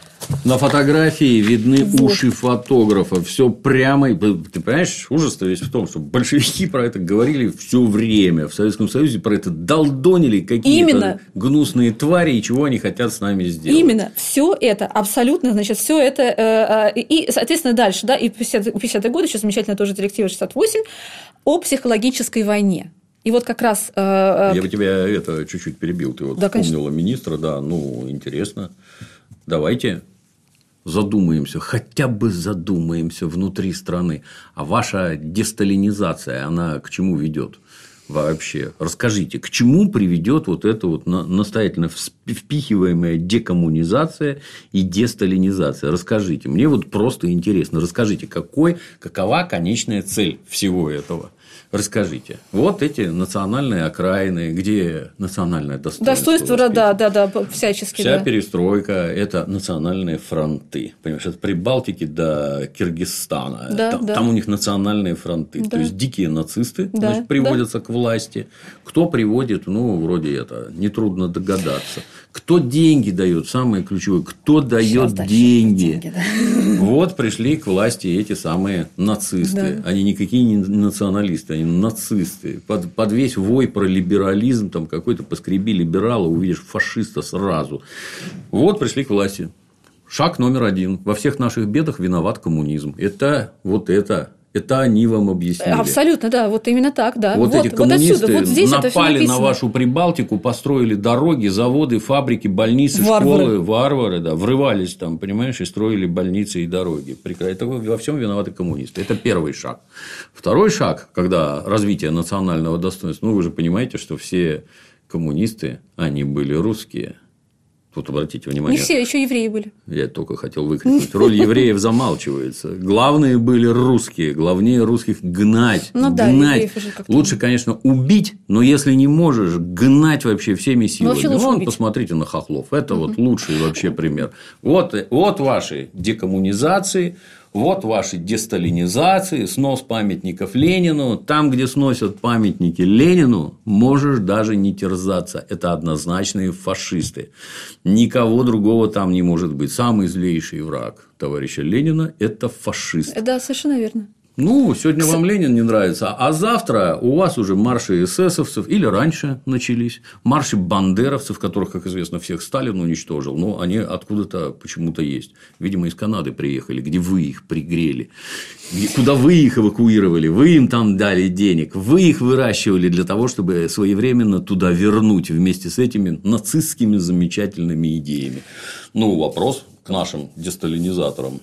На фотографии видны вот. уши фотографа. Все прямо. Ты понимаешь, ужас-то весь в том, что большевики про это говорили все время. В Советском Союзе про это долдонили какие-то Именно. гнусные твари, и чего они хотят с нами сделать. Именно. Все это абсолютно, значит, все это. И, соответственно, дальше, да, и в пятидесятые годы, еще замечательная тоже директива шестьдесят восемь о психологической войне. И вот как раз... Я бы тебя это чуть-чуть перебил. Ты вот да, вспомнила конечно. министра, да, ну, интересно. Давайте задумаемся, хотя бы задумаемся внутри страны. А ваша десталинизация, она к чему ведет вообще? Расскажите, к чему приведет вот эта вот настоятельно впихиваемая декоммунизация и десталинизация? Расскажите. Мне вот просто интересно. Расскажите, какой, какова конечная цель всего этого? Расскажите. Вот эти национальные окраины, где национальное достоинство. Достоинство, да, да, да, всячески. Вся да. перестройка – это национальные фронты. Понимаешь, от Прибалтики до Киргизстана. Да, там, да. там у них национальные фронты. Да. То есть дикие нацисты да, значит, приводятся да. к власти. Кто приводит, ну, вроде это, нетрудно догадаться. Кто деньги дает, самое ключевое, кто дает деньги. деньги да. Вот пришли к власти эти самые нацисты. Да. Они никакие не националисты, они нацисты. Под, под весь вой про либерализм, там какой-то поскреби либерала, увидишь фашиста сразу. Вот пришли к власти. Шаг номер один. Во всех наших бедах виноват коммунизм. Это вот это. Это они вам объяснили. Абсолютно, да, вот именно так, да. Вот, вот эти коммунисты вот отсюда, вот здесь напали на вашу Прибалтику, построили дороги, заводы, фабрики, больницы, варвары. школы, варвары, да, врывались там, понимаешь, и строили больницы и дороги. Это во всем виноваты коммунисты. Это первый шаг. Второй шаг, когда развитие национального достоинства, ну, вы же понимаете, что все коммунисты, они были русские. Тут обратите внимание. Не все, еще евреи были. Я только хотел выкрикнуть. Роль евреев замалчивается. Главные были русские. Главнее русских гнать. Ну, да, гнать. Лучше, конечно, убить, но если не можешь, гнать вообще всеми силами. Ну, вон, посмотрите на хохлов. Это угу. вот лучший вообще пример. Вот, вот ваши декоммунизации. Вот ваши десталинизации, снос памятников Ленину. Там, где сносят памятники Ленину, можешь даже не терзаться. Это однозначные фашисты. Никого другого там не может быть. Самый злейший враг товарища Ленина – это фашист. Да, совершенно верно. Ну, сегодня вам Ленин не нравится, а завтра у вас уже марши эсэсовцев, или раньше начались, марши бандеровцев, которых, как известно, всех Сталин уничтожил, но они откуда-то почему-то есть. Видимо, из Канады приехали, где вы их пригрели, куда вы их эвакуировали, вы им там дали денег, вы их выращивали для того, чтобы своевременно туда вернуть вместе с этими нацистскими замечательными идеями. Ну, вопрос к нашим десталинизаторам.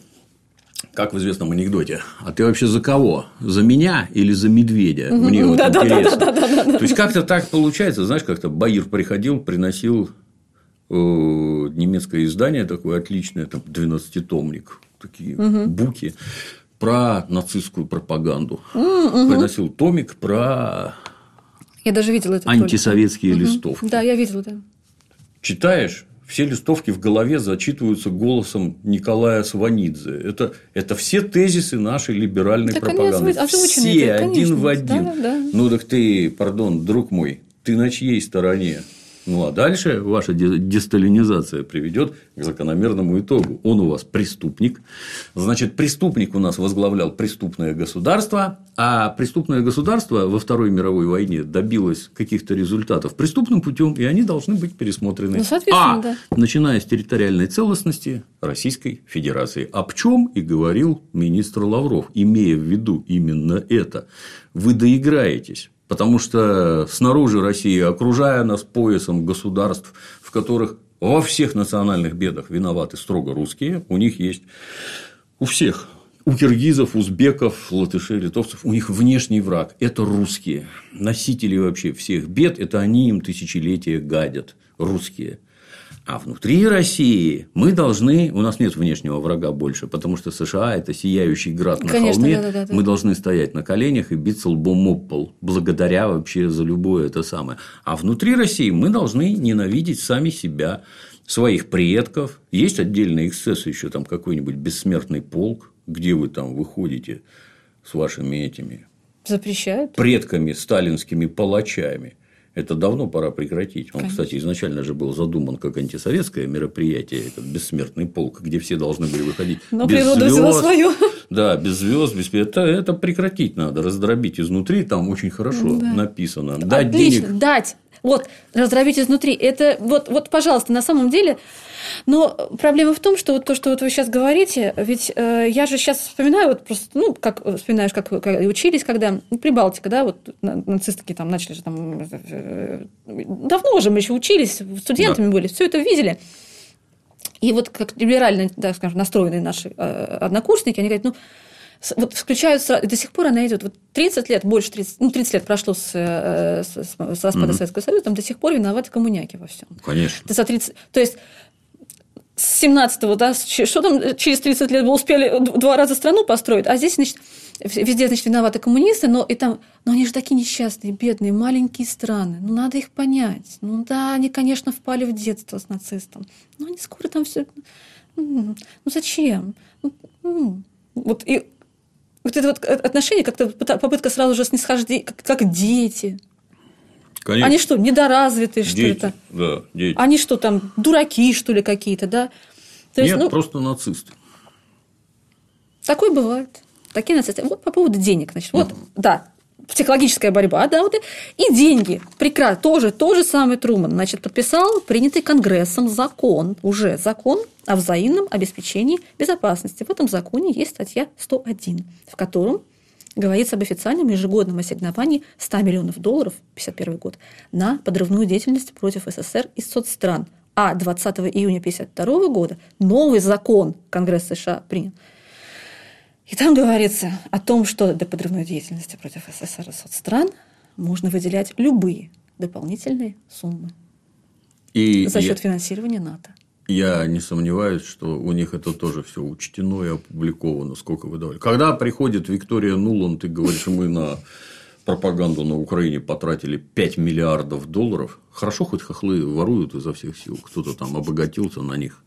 Как в известном анекдоте. А ты вообще за кого? За меня или за медведя? Мне вот да, интересно. Да, да, да, То есть, как-то так получается, знаешь, как-то Баир приходил, приносил немецкое издание такое отличное, там двенадцатитомник, такие буки про нацистскую пропаганду. Приносил томик про Я даже видела это. антисоветские листовки. Да, я видела, да. Читаешь, все листовки в голове зачитываются голосом Николая Сванидзе. Это, это все тезисы нашей либеральной так пропаганды. Озвучены, все это, один в один. Да, да. Ну так ты, пардон, друг мой, ты на чьей стороне? Ну, а дальше ваша десталинизация приведет к закономерному итогу. Он у вас преступник. Значит, преступник у нас возглавлял преступное государство, а преступное государство во Второй мировой войне добилось каких-то результатов преступным путем, и они должны быть пересмотрены. Ну, соответственно, а, да. начиная с территориальной целостности Российской Федерации. Об чем и говорил министр Лавров, имея в виду именно это. Вы доиграетесь. Потому что снаружи России, окружая нас поясом государств, в которых во всех национальных бедах виноваты строго русские, у них есть у всех, у киргизов, узбеков, латышей, литовцев, у них внешний враг – это русские. Носители вообще всех бед – это они им тысячелетия гадят, русские. А внутри России мы должны, у нас нет внешнего врага больше, потому что США – это сияющий град на Конечно, холме, да, да, да. мы должны стоять на коленях и биться лбом об пол, благодаря вообще за любое это самое. А внутри России мы должны ненавидеть сами себя, своих предков. Есть отдельный эксцесс еще там какой-нибудь бессмертный полк, где вы там выходите с вашими этими Запрещают? предками, сталинскими палачами. Это давно пора прекратить. Он, Конечно. кстати, изначально же был задуман как антисоветское мероприятие, этот бессмертный полк, где все должны были выходить Но без природа звезд. взяла свое. Да, без звезд, без это, это прекратить надо, раздробить изнутри, там очень хорошо Да. написано. Дать Отлично, денег. дать. Вот, раздробить изнутри. Это вот, вот, пожалуйста, на самом деле. Но проблема в том, что вот то, что вот вы сейчас говорите, ведь э, я же сейчас вспоминаю, вот просто, ну, как вспоминаешь, как вы как учились, когда ну, Прибалтика, да, вот нацистки там начали же там э, давно уже мы еще учились, студентами да. были, все это видели. И вот как либерально, да, скажем, настроенные наши э, однокурсники, они говорят, ну, вот включают сразу, и до сих пор она идет. Вот тридцать лет, больше тридцать, ну, тридцать лет прошло с, с, с распада mm-hmm. Советского Союза, там до сих пор виноваты коммуняки во всем. Конечно. За тридцать, то есть с семнадцатого, да, что там через тридцать лет мы успели два раза страну построить, а здесь, значит, везде, значит, виноваты коммунисты, но и там, но они же такие несчастные, бедные, маленькие страны, ну, надо их понять. Ну, да, они, конечно, впали в детство с нацистом, но они скоро там все, ну, зачем? Ну, вот и вот это вот отношение, как-то попытка сразу же снисхождения, как, как дети. Конечно. Они что, недоразвитые, что дети, это? Да, дети. Они что, там, дураки, что ли, какие-то, да? То есть, Нет, ну, просто нацисты. Такое бывает. Такие нацисты. Вот по поводу денег, значит. Вот, uh-huh. да, психологическая борьба, да, вот и, и деньги. Прекрасно. Тоже, тоже самый Труман, значит, подписал принятый Конгрессом закон, уже закон о взаимном обеспечении безопасности. В этом законе есть статья сто один, в котором говорится об официальном ежегодном ассигновании ста миллионов долларов, пятьдесят первый год, на подрывную деятельность против СССР и соцстран. А двадцатого июня тысяча девятьсот пятьдесят второго года новый закон Конгресс США принял. И там говорится о том, что для подрывной деятельности против СССР и соцстран можно выделять любые дополнительные суммы и за счет я... финансирования НАТО. Я не сомневаюсь, что у них это тоже все учтено и опубликовано, сколько вы давали. Когда приходит Виктория Нуланд и говорит, что мы на пропаганду на Украине потратили пять миллиардов долларов, хорошо хоть хохлы воруют изо всех сил, кто-то там обогатился на них.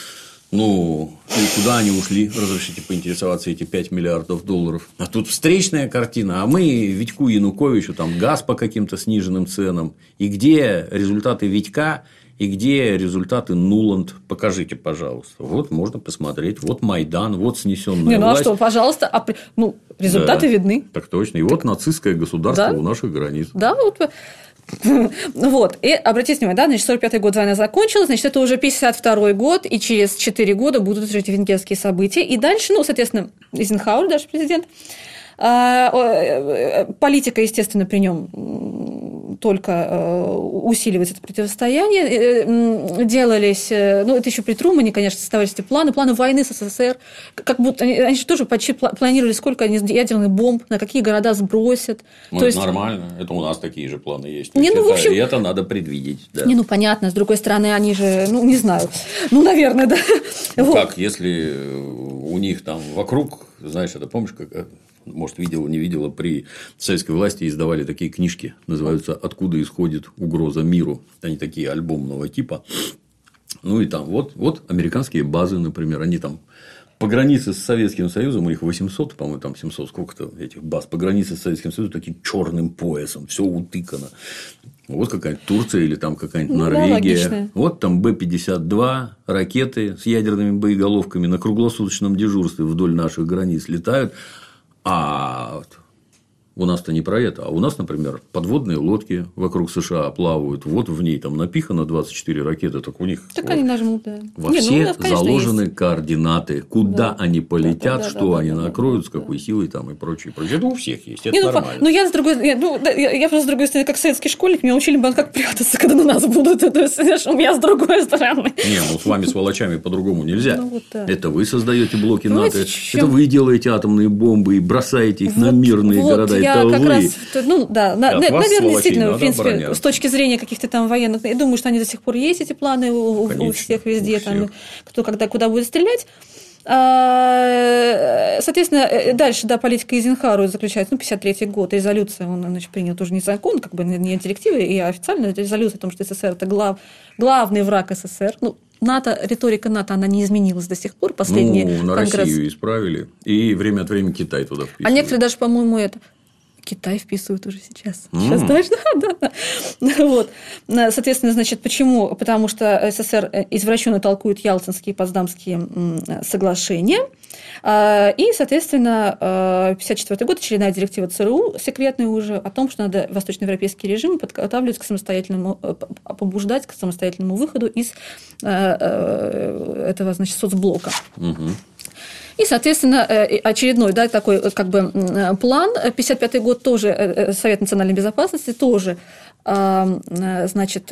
Ну, и куда они ушли, разрешите поинтересоваться, эти пять миллиардов долларов. А тут встречная картина, а мы Витьку Януковичу там газ по каким-то сниженным ценам. И где результаты Витька? И где результаты Нуланд? Покажите, пожалуйста. Вот можно посмотреть. Вот Майдан, вот снесенная Не, ну власть. а что, пожалуйста, а, ну, результаты да, видны. Так точно. И вот нацистское государство да? у наших границ. Да, вот. Вот. И обратите внимание, да, значит, сорок пятый год война закончилась, значит, это уже пятьдесят второй год, и через четыре года будут уже эти венгерские события. И дальше, ну, соответственно, Эйзенхауэр, даже президент, политика, естественно, при нем только усиливается это противостояние. Делались, ну, это еще при Трумане, конечно, составлялись эти планы, планы войны с СССР. Как будто они, они же тоже почти планировали, сколько они ядерных бомб, на какие города сбросят. Ну, То это есть... нормально. Это у нас такие же планы есть. Не, ну, в общем... И это надо предвидеть. Да. Не, ну, понятно. С другой стороны, они же, ну, не знаю. Ну, наверное, да. Ну, вот. Как, если у них там вокруг, знаешь, это помнишь, как, может, видела, не видела, при советской власти издавали такие книжки, называются «Откуда исходит угроза миру». Они такие альбомного типа. Ну, и там вот, вот американские базы, например, они там по границе с Советским Союзом, у них восемьсот, по-моему, там семьсот, сколько-то этих баз, по границе с Советским Союзом таким черным поясом, все утыкано. Вот какая-нибудь Турция или там какая-нибудь ну, Норвегия. Да, вот там Бэ пятьдесят два, ракеты с ядерными боеголовками на круглосуточном дежурстве вдоль наших границ летают. А у нас-то не про это. А у нас, например, подводные лодки вокруг США плавают. Вот в ней там напихано двадцать четыре ракеты. Так у них так вот, они нажмут, да. во Не, все ну, нас, конечно, заложены есть. координаты. Куда Да. они полетят, Да, да, да, что да, они да, да, накроют, да, с какой да. силой там и прочее. прочее. Это у всех есть. Это Не, ну, нормально. ну, я с другой я, ну, да, я, я просто с другой стороны, как советский школьник, меня учили бы, как прятаться, когда на нас будут. Это, знаешь, у меня с другой стороны. Не, ну с вами, с сволочами, по-другому нельзя. Ну, вот да. Это вы создаете блоки Понимаете, НАТО. чем- Это вы делаете атомные бомбы и бросаете их на Вот- мирные вот города. я Это как вы. раз, ну да, на- От на- вас, наверное, сволочей, действительно, надо в принципе, обороняться. с точки зрения каких-то там военных, я думаю, что они до сих пор есть, эти планы у, у- Конечно, у всех везде, у там, всех. кто когда куда будет стрелять. А, Соответственно, дальше, да, политика Эйзенхауэра заключается, ну, пятьдесят третий год, резолюция, он, значит, принял тоже не закон, как бы не директивы, и официальная резолюция о том, что СССР – это глав, главный враг СССР. Ну, НАТО, риторика НАТО, она не изменилась до сих пор, последний Ну, на конгресс. Россию исправили. И время от времени Китай туда вписывают. А некоторые даже, по-моему, это Китай вписывают уже сейчас. М. Сейчас, знаешь, да, да, да. Вот. Соответственно, значит, почему? Потому что СССР извращенно толкует Ялтинские и Потсдамские м, соглашения. А, И, соответственно, пятьдесят четвёртый год, очередная директива ЦРУ, секретная уже, о том, что надо восточноевропейские режимы подготавливать к самостоятельному, побуждать к самостоятельному выходу из этого, значит, соцблока. Угу. И, соответственно, очередной, да, такой как бы план. пятьдесят пятый год тоже, Совет национальной безопасности тоже, значит,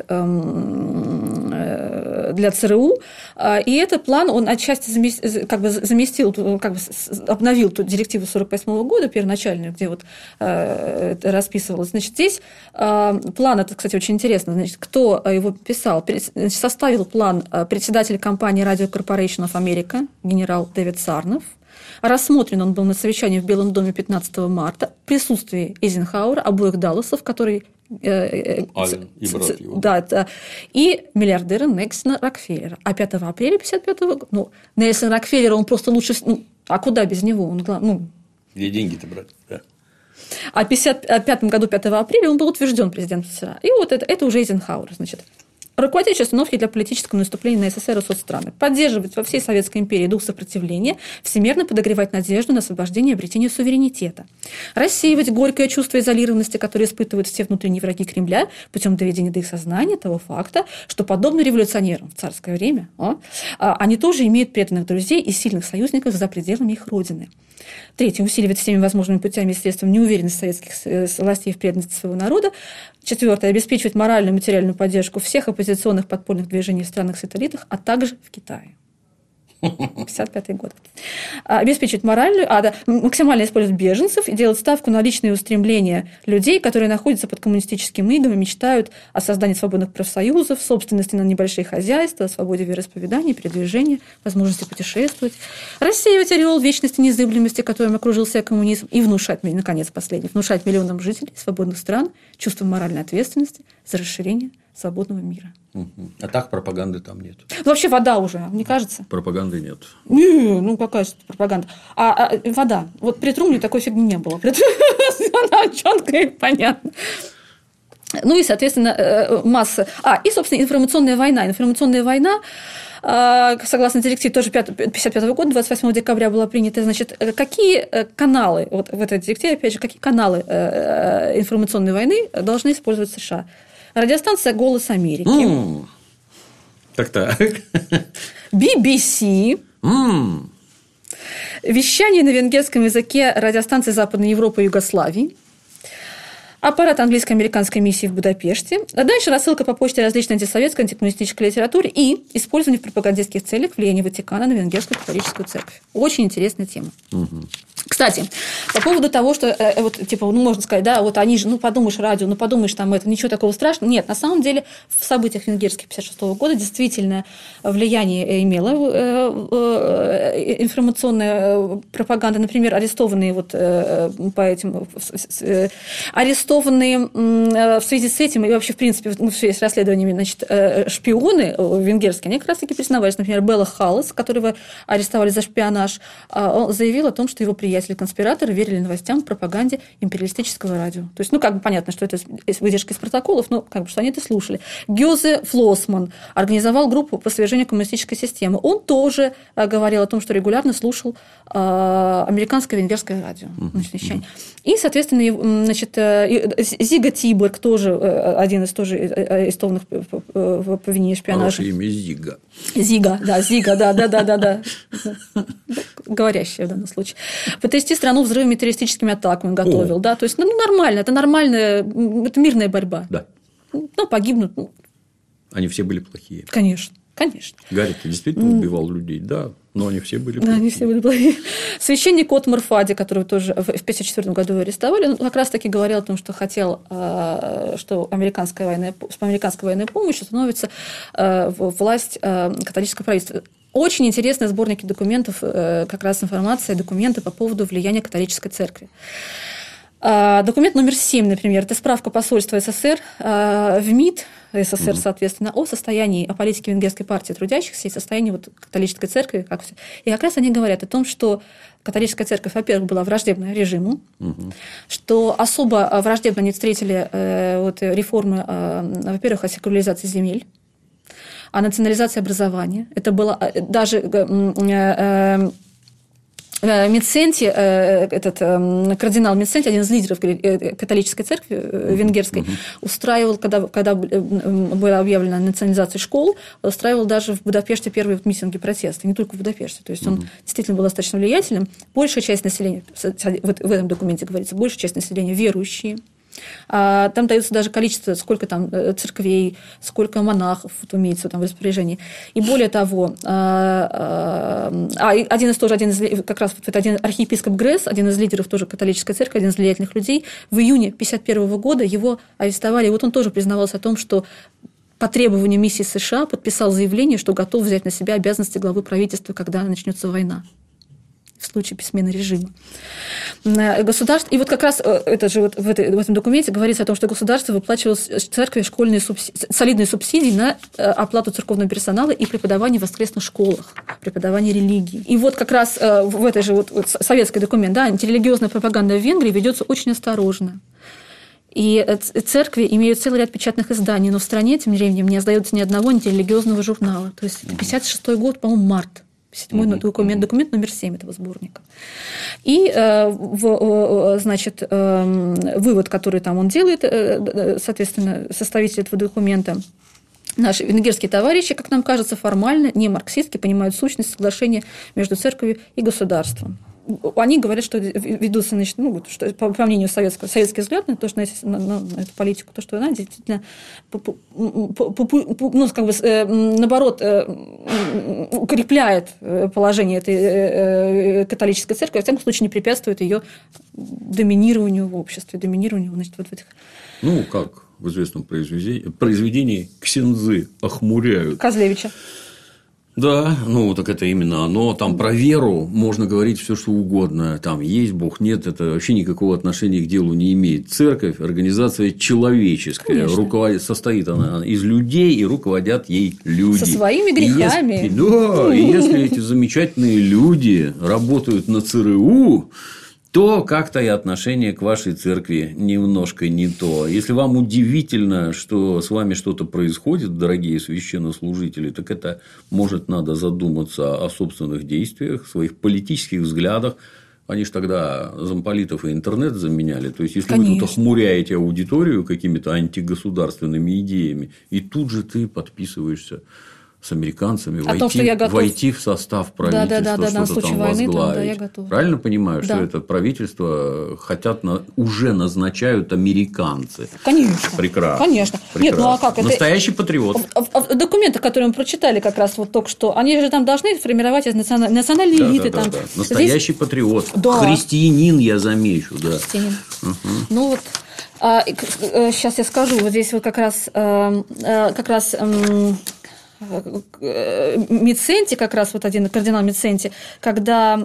для ЦРУ. И этот план, он отчасти заместил, как бы заместил, как бы обновил ту директиву сорок восьмого года, первоначальную, где вот это расписывалось. Значит, здесь план, это, кстати, очень интересно, значит, кто его писал, значит, составил план председатель компании Radio Corporation of America, генерал Дэвид Сарнов. Рассмотрен он был на совещании в Белом доме пятнадцатого марта в присутствии Эйзенхауэра, обоих Далласов, который... Аллен и брат его. Да, да, и миллиардера Нельсона Рокфеллера. А пятого апреля пятьдесят пятого года... Ну, Нельсон Рокфеллер, он просто лучше... Ну, а куда без него? Он, ну, Где деньги-то брать? Да. А в пятьдесят пятом году, пятого апреля, он был утвержден президентом США. И вот это, это уже Эйзенхауэр, значит. Руководить установки для политического наступления на СССР и соцстраны. Поддерживать во всей Советской империи дух сопротивления, всемерно подогревать надежду на освобождение и обретение суверенитета. Рассеивать горькое чувство изолированности, которое испытывают все внутренние враги Кремля, путем доведения до их сознания того факта, что, подобно революционерам в царское время, а, они тоже имеют преданных друзей и сильных союзников за пределами их родины. Третье. Усиливать всеми возможными путями и средствами неуверенность советских властей в преданности своего народа. Четвертое. Обеспечивать моральную и материальную поддержку всех оппозиционных подпольных движений в странах-сателлитах, а также в Китае. пятьдесят пятый год. Обеспечивать моральную, а, да, максимально использовать беженцев и делать ставку на личные устремления людей, которые находятся под коммунистическим игом и мечтают о создании свободных профсоюзов, собственности на небольшие хозяйства, о свободе вероисповедания, передвижения, возможности путешествовать. Рассеивать ореол вечности незыблемости, которым окружил себя коммунизм, и внушать, наконец, последний, внушать миллионам жителей свободных стран чувство моральной ответственности за расширение свободного мира. А так пропаганды там нет. Вообще вода уже, мне кажется. Пропаганды нет. Не, ну какая же пропаганда. А, а вода. Вот при Трумане такой фигни не было. Она четко и понятно. Ну и, соответственно, масса... А, и, собственно, информационная война. Информационная война, согласно директиве, тоже пятьдесят пятого года, двадцать восьмого декабря была принята. Значит, какие каналы, вот в этой директиве, опять же, какие каналы информационной войны должны использовать США? Радиостанция «Голос Америки». Mm. Так-так. би би си. Mm. Вещание на венгерском языке радиостанции Западной Европы и Югославии. аппарат английско-американской миссии в Будапеште, а дальше рассылка по почте различной антисоветской, антикоммунистической литературы и использование в пропагандистских целях влияния Ватикана на венгерскую католическую церковь. Очень интересная тема. Угу. Кстати, по поводу того, что, э, вот, типа, ну, можно сказать, да, вот они же, ну, подумаешь, радио, ну, подумаешь, там, это, ничего такого страшного. Нет, на самом деле, в событиях венгерских пятьдесят шестого года действительно влияние имела э, э, информационная пропаганда. Например, арестованные вот э, по этим, э, арестованные э, в связи с этим, и вообще, в принципе, ну, в связи с расследованиями, значит, э, шпионы венгерские, они как раз-таки признавались. Например, Белла Халлас, которого арестовали за шпионаж, э, он заявил о том, что его приятели конспираторы верили новостям в пропаганде империалистического радио. То есть, ну, как бы понятно, что это выдержки из протоколов, но как бы, что они это слушали. Гёзе Флоссман организовал группу по свержению коммунистической системы. Он тоже говорил о том, что регулярно слушал э, американское венгерское радио. Uh-huh. И, соответственно, значит, Зига Тиборг, тоже один из тоже арестованных по вине шпионажа. Хорошее имя Зига. Зига, да, Зига, да, да, да, да, да. Говорящая в данном случае. Потрясти страну взрывами, террористическими атаками готовил, О. да, то есть, ну, нормально, это нормальная, это мирная борьба. Да. Ну, погибнут. Ну. Они все были плохие. Конечно, конечно. Гарри-то действительно mm. убивал людей, да, но они все были плохие. Да, они все были плохие. Священник Отмар Фади, которого тоже в тысяча девятьсот пятьдесят четвёртом году арестовали, он как раз-таки говорил о том, что хотел, что американская военная, с американской военной помощью становится власть католического правительства. Очень интересные сборники документов, как раз информация, документы по поводу влияния католической церкви. Документ номер семь, например, это справка посольства СССР в МИД СССР, mm-hmm. соответственно, о состоянии, о политике венгерской партии трудящихся и состоянии вот католической церкви. Как все. И как раз они говорят о том, что католическая церковь, во-первых, была враждебна режиму, mm-hmm. что особо враждебно они встретили вот, реформы, во-первых, о секуляризации земель, о национализации образования. Это было даже Меценти, этот кардинал Меценти, один из лидеров католической церкви венгерской, uh-huh. устраивал, когда, когда была объявлена национализация школ, устраивал даже в Будапеште первые митинги протеста, не только в Будапеште. То есть он uh-huh. действительно был достаточно влиятельным. Большая часть населения, вот в этом документе говорится, большая часть населения верующие. Там дается даже количество, сколько там церквей, сколько монахов вот, имеется там в распоряжении. И более того, а, один из тоже, один из, как раз вот один архиепископ Гресс, один из лидеров тоже католической церкви, один из влиятельных людей, в июне тысяча девятьсот пятьдесят первого года его арестовали. И вот он тоже признавался о том, что по требованию миссии США подписал заявление, что готов взять на себя обязанности главы правительства, когда начнется война. В случае смены режима. Государство, и вот как раз это же вот в, этой, в этом документе говорится о том, что государство выплачивало церкви школьные субсидии, солидные субсидии на оплату церковного персонала и преподавание в воскресных школах, преподавание религии. И вот как раз в этой же вот, вот советский документ, да, антирелигиозная пропаганда в Венгрии ведется очень осторожно. И церкви имеют целый ряд печатных изданий, но в стране, тем временем, не остается ни одного антирелигиозного журнала. То есть пятьдесят шестой год, по-моему, март. Седьмой mm-hmm. документ, документ номер семь этого сборника. И, в, значит, вывод, который там он делает, соответственно, составитель этого документа, наши венгерские товарищи, как нам кажется, формально, не марксистски, понимают сущность соглашения между церковью и государством. Они говорят, что ведутся, значит, ну, что, по, по мнению советского, советский взгляд на то, что на, на, на эту политику, то, что она действительно, ну, как бы, наоборот, укрепляет положение этой католической церкви, а в всяком случае не препятствует ее доминированию в обществе, доминированию, значит, вот в этих... Ну, как в известном произведении, произведении «Ксензы охмуряют». Козлевича. Да, ну так это именно оно. Там про веру можно говорить все, что угодно. Там есть Бог, нет, это вообще никакого отношения к делу не имеет. Церковь – организация человеческая. Руководит, состоит она из людей, и руководят ей люди. Со своими грехами. И если, да, и если эти замечательные люди работают на ЦРУ, то как-то и отношение к вашей церкви немножко не то. Если вам удивительно, что с вами что-то происходит, дорогие священнослужители, так это, может, надо задуматься о собственных действиях, своих политических взглядах. Они же тогда замполитов и интернет заменяли. То есть, если Конечно. Вы тут охмуряете аудиторию какими-то антигосударственными идеями, и тут же ты подписываешься с американцами, О войти, том, что я готов... войти в состав правительства, да, да, да, да, что-то там войны, возглавить. там, да, я готов. Правильно понимаю, да. что это правительство хотят, на... уже назначают американцы? Конечно. Прекрасно. Конечно. Прекрасно. Нет, ну а как? Настоящий это... патриот. В, в, в документах, которые мы прочитали как раз вот только что, они же там должны формировать из националь... национальные да, элиты. Да, там. да, да. Настоящий Здесь... патриот. Да. Христианин, я замечу. Да. Христианин. Угу. Ну вот. А, сейчас я скажу, вот здесь вот как раз, как раз Миценти, как раз вот один кардинал Миценти, когда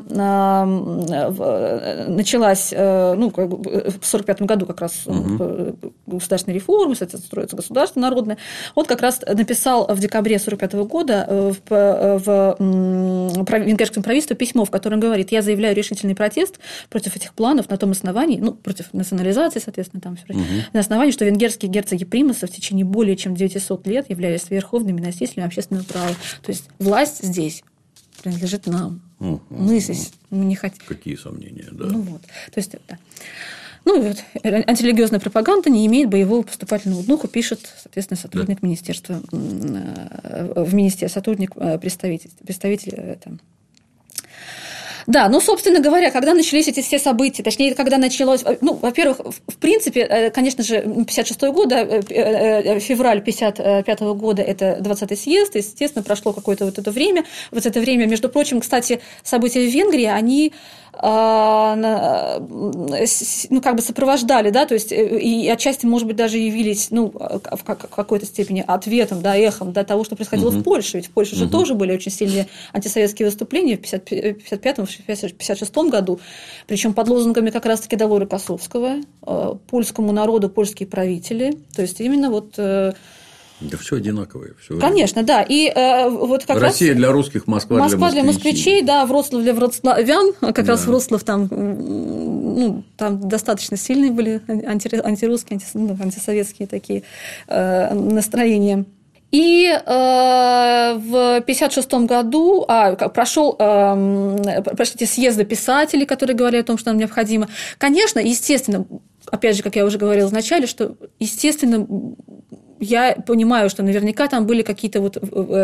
началась, ну, в сорок пятом году как раз угу. государственная реформа, строится государство народное, он как раз написал в декабре сорок пятого года в, в венгерском правительстве письмо, в котором говорит: я заявляю решительный протест против этих планов на том основании, ну, против национализации, соответственно, там все, угу. на основании, что венгерские герцоги примасы в течение более чем девятисот лет являлись верховными носителями общественного права. То есть власть здесь принадлежит нам. Угу. Мы здесь мы не хотим. Какие сомнения, да. Ну вот. То есть, да. Ну вот, антирелигиозная пропаганда не имеет боевого поступательного духа, пишет, соответственно, сотрудник да. министерства в министерстве, сотрудник представитель, представитель это. Да, ну, собственно говоря, когда начались эти все события, точнее, когда началось... Ну, во-первых, в принципе, конечно же, пятьдесят шестой год, да, февраль пятьдесят пятого года – это двадцатый съезд, естественно, прошло какое-то вот это время. Вот это время, между прочим, кстати, события в Венгрии, они... ну, как бы сопровождали, да, то есть и отчасти, может быть, даже явились, ну, в какой-то степени ответом, да, эхом, да, того, что происходило uh-huh. в Польше, ведь в Польше uh-huh. же тоже были очень сильные антисоветские выступления в пятьдесят пятом — пятьдесят шестом году, причем под лозунгами как раз-таки Долоры Косовского, польскому народу, польские правители, то есть именно вот... Да все одинаковое. Все Конечно, да. И э, вот как Россия раз... для русских, Москва, Москва для москвичей. для москвичей, да, Вроцлав для вроцлавян. Как да. раз Вроцлав там, ну, там достаточно сильные были анти, антирусские, анти, ну, антисоветские такие э, настроения. И э, в пятьдесят шестом году а, прошел, э, простите, съезды писателей, которые говорили о том, что нам необходимо. Конечно, естественно, опять же, как я уже говорила вначале, что, естественно, я понимаю, что наверняка там были какие-то вот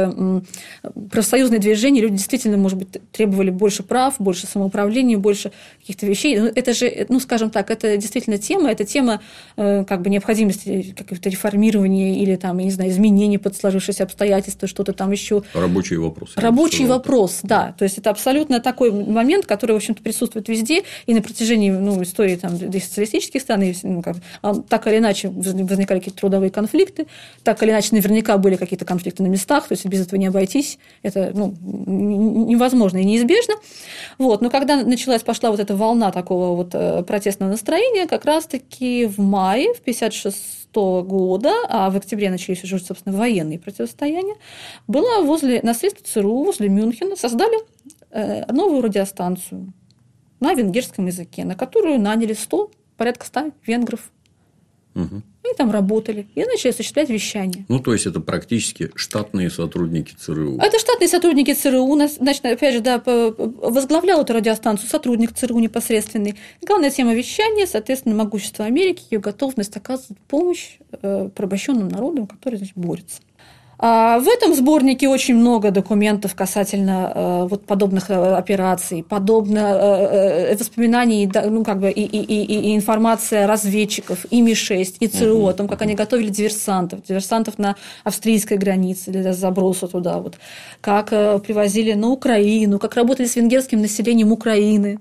профсоюзные движения, люди действительно, может быть, требовали больше прав, больше самоуправления, больше каких-то вещей. Это же, ну, скажем так, это действительно тема, это тема как бы необходимости какого-то реформирования или там, я не знаю, изменения под сложившиеся обстоятельства, что-то там еще. Рабочий вопрос. Рабочий вопрос, так. да. То есть это абсолютно такой момент, который, в общем-то, присутствует везде и на протяжении, ну, истории там, социалистических стран, и, ну, как, так или иначе возникали какие-то трудовые конфликты. Так или иначе, наверняка были какие-то конфликты на местах, то есть без этого не обойтись, это, ну, невозможно и неизбежно. Вот. Но когда началась, пошла вот эта волна такого вот протестного настроения, как раз-таки в мае пятьдесят шестого года, а в октябре начались уже, собственно, военные противостояния, было возле, на средстве ЦРУ, возле Мюнхена, создали новую радиостанцию на венгерском языке, на которую наняли сто, порядка ста венгров. Угу. И там работали, и начали осуществлять вещание. Ну, то есть, это практически штатные сотрудники ЦРУ. Это штатные сотрудники ЦРУ. Значит, опять же, да, возглавлял эту радиостанцию сотрудник ЦРУ непосредственный. Главная тема вещания, соответственно, могущество Америки, ее готовность оказывать помощь порабощенным народам, которые, значит, борются. В этом сборнике очень много документов касательно вот подобных операций, подобно воспоминаний, ну, как бы, и, и, и, и информация разведчиков, и Ми шесть, и ЦРУ о том, как они готовили диверсантов, диверсантов на австрийской границе для заброса туда, вот, как привозили на Украину, как работали с венгерским населением Украины.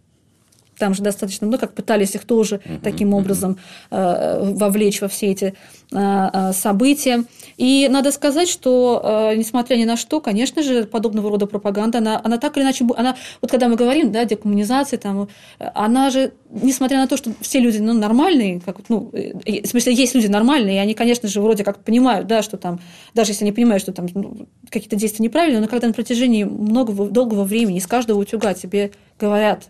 Там же достаточно много, как пытались их тоже uh-huh, таким образом uh-huh. вовлечь во все эти события. И надо сказать, что, несмотря ни на что, конечно же, подобного рода пропаганда, она, она так или иначе... Она, вот когда мы говорим, да, декоммунизация, там, она же, несмотря на то, что все люди, ну, нормальные, как, ну, в смысле, есть люди нормальные, и они, конечно же, вроде как понимают, да, что там, даже если они понимают, что там, ну, какие-то действия неправильные, но когда на протяжении многого, долгого времени из каждого утюга тебе говорят,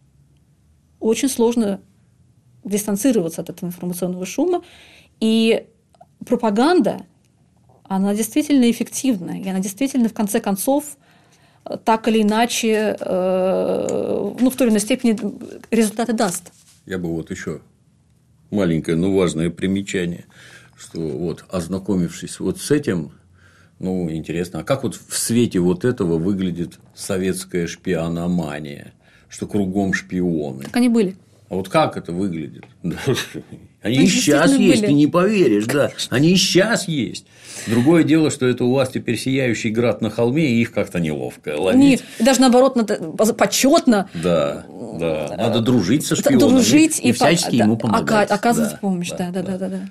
очень сложно дистанцироваться от этого информационного шума. И пропаганда, она действительно эффективна. И она действительно, в конце концов, так или иначе, ну, в той или иной степени результаты даст. Я бы вот еще маленькое, но важное примечание, что вот, ознакомившись вот с этим, Ну, интересно, а как вот в свете вот этого выглядит советская шпиономания, что кругом шпионы? Так они были. А вот как это выглядит? Они и сейчас есть, ты не поверишь, да. Они и сейчас есть. Другое дело, что это у вас теперь сияющий град на холме, и их как-то неловко ловить. Нет, даже наоборот, надо почетно. Да, да. Надо дружить со шпионом. Дружить и, и всячески ему помогать. Оказывать да, помощь, да, да, да, да, да.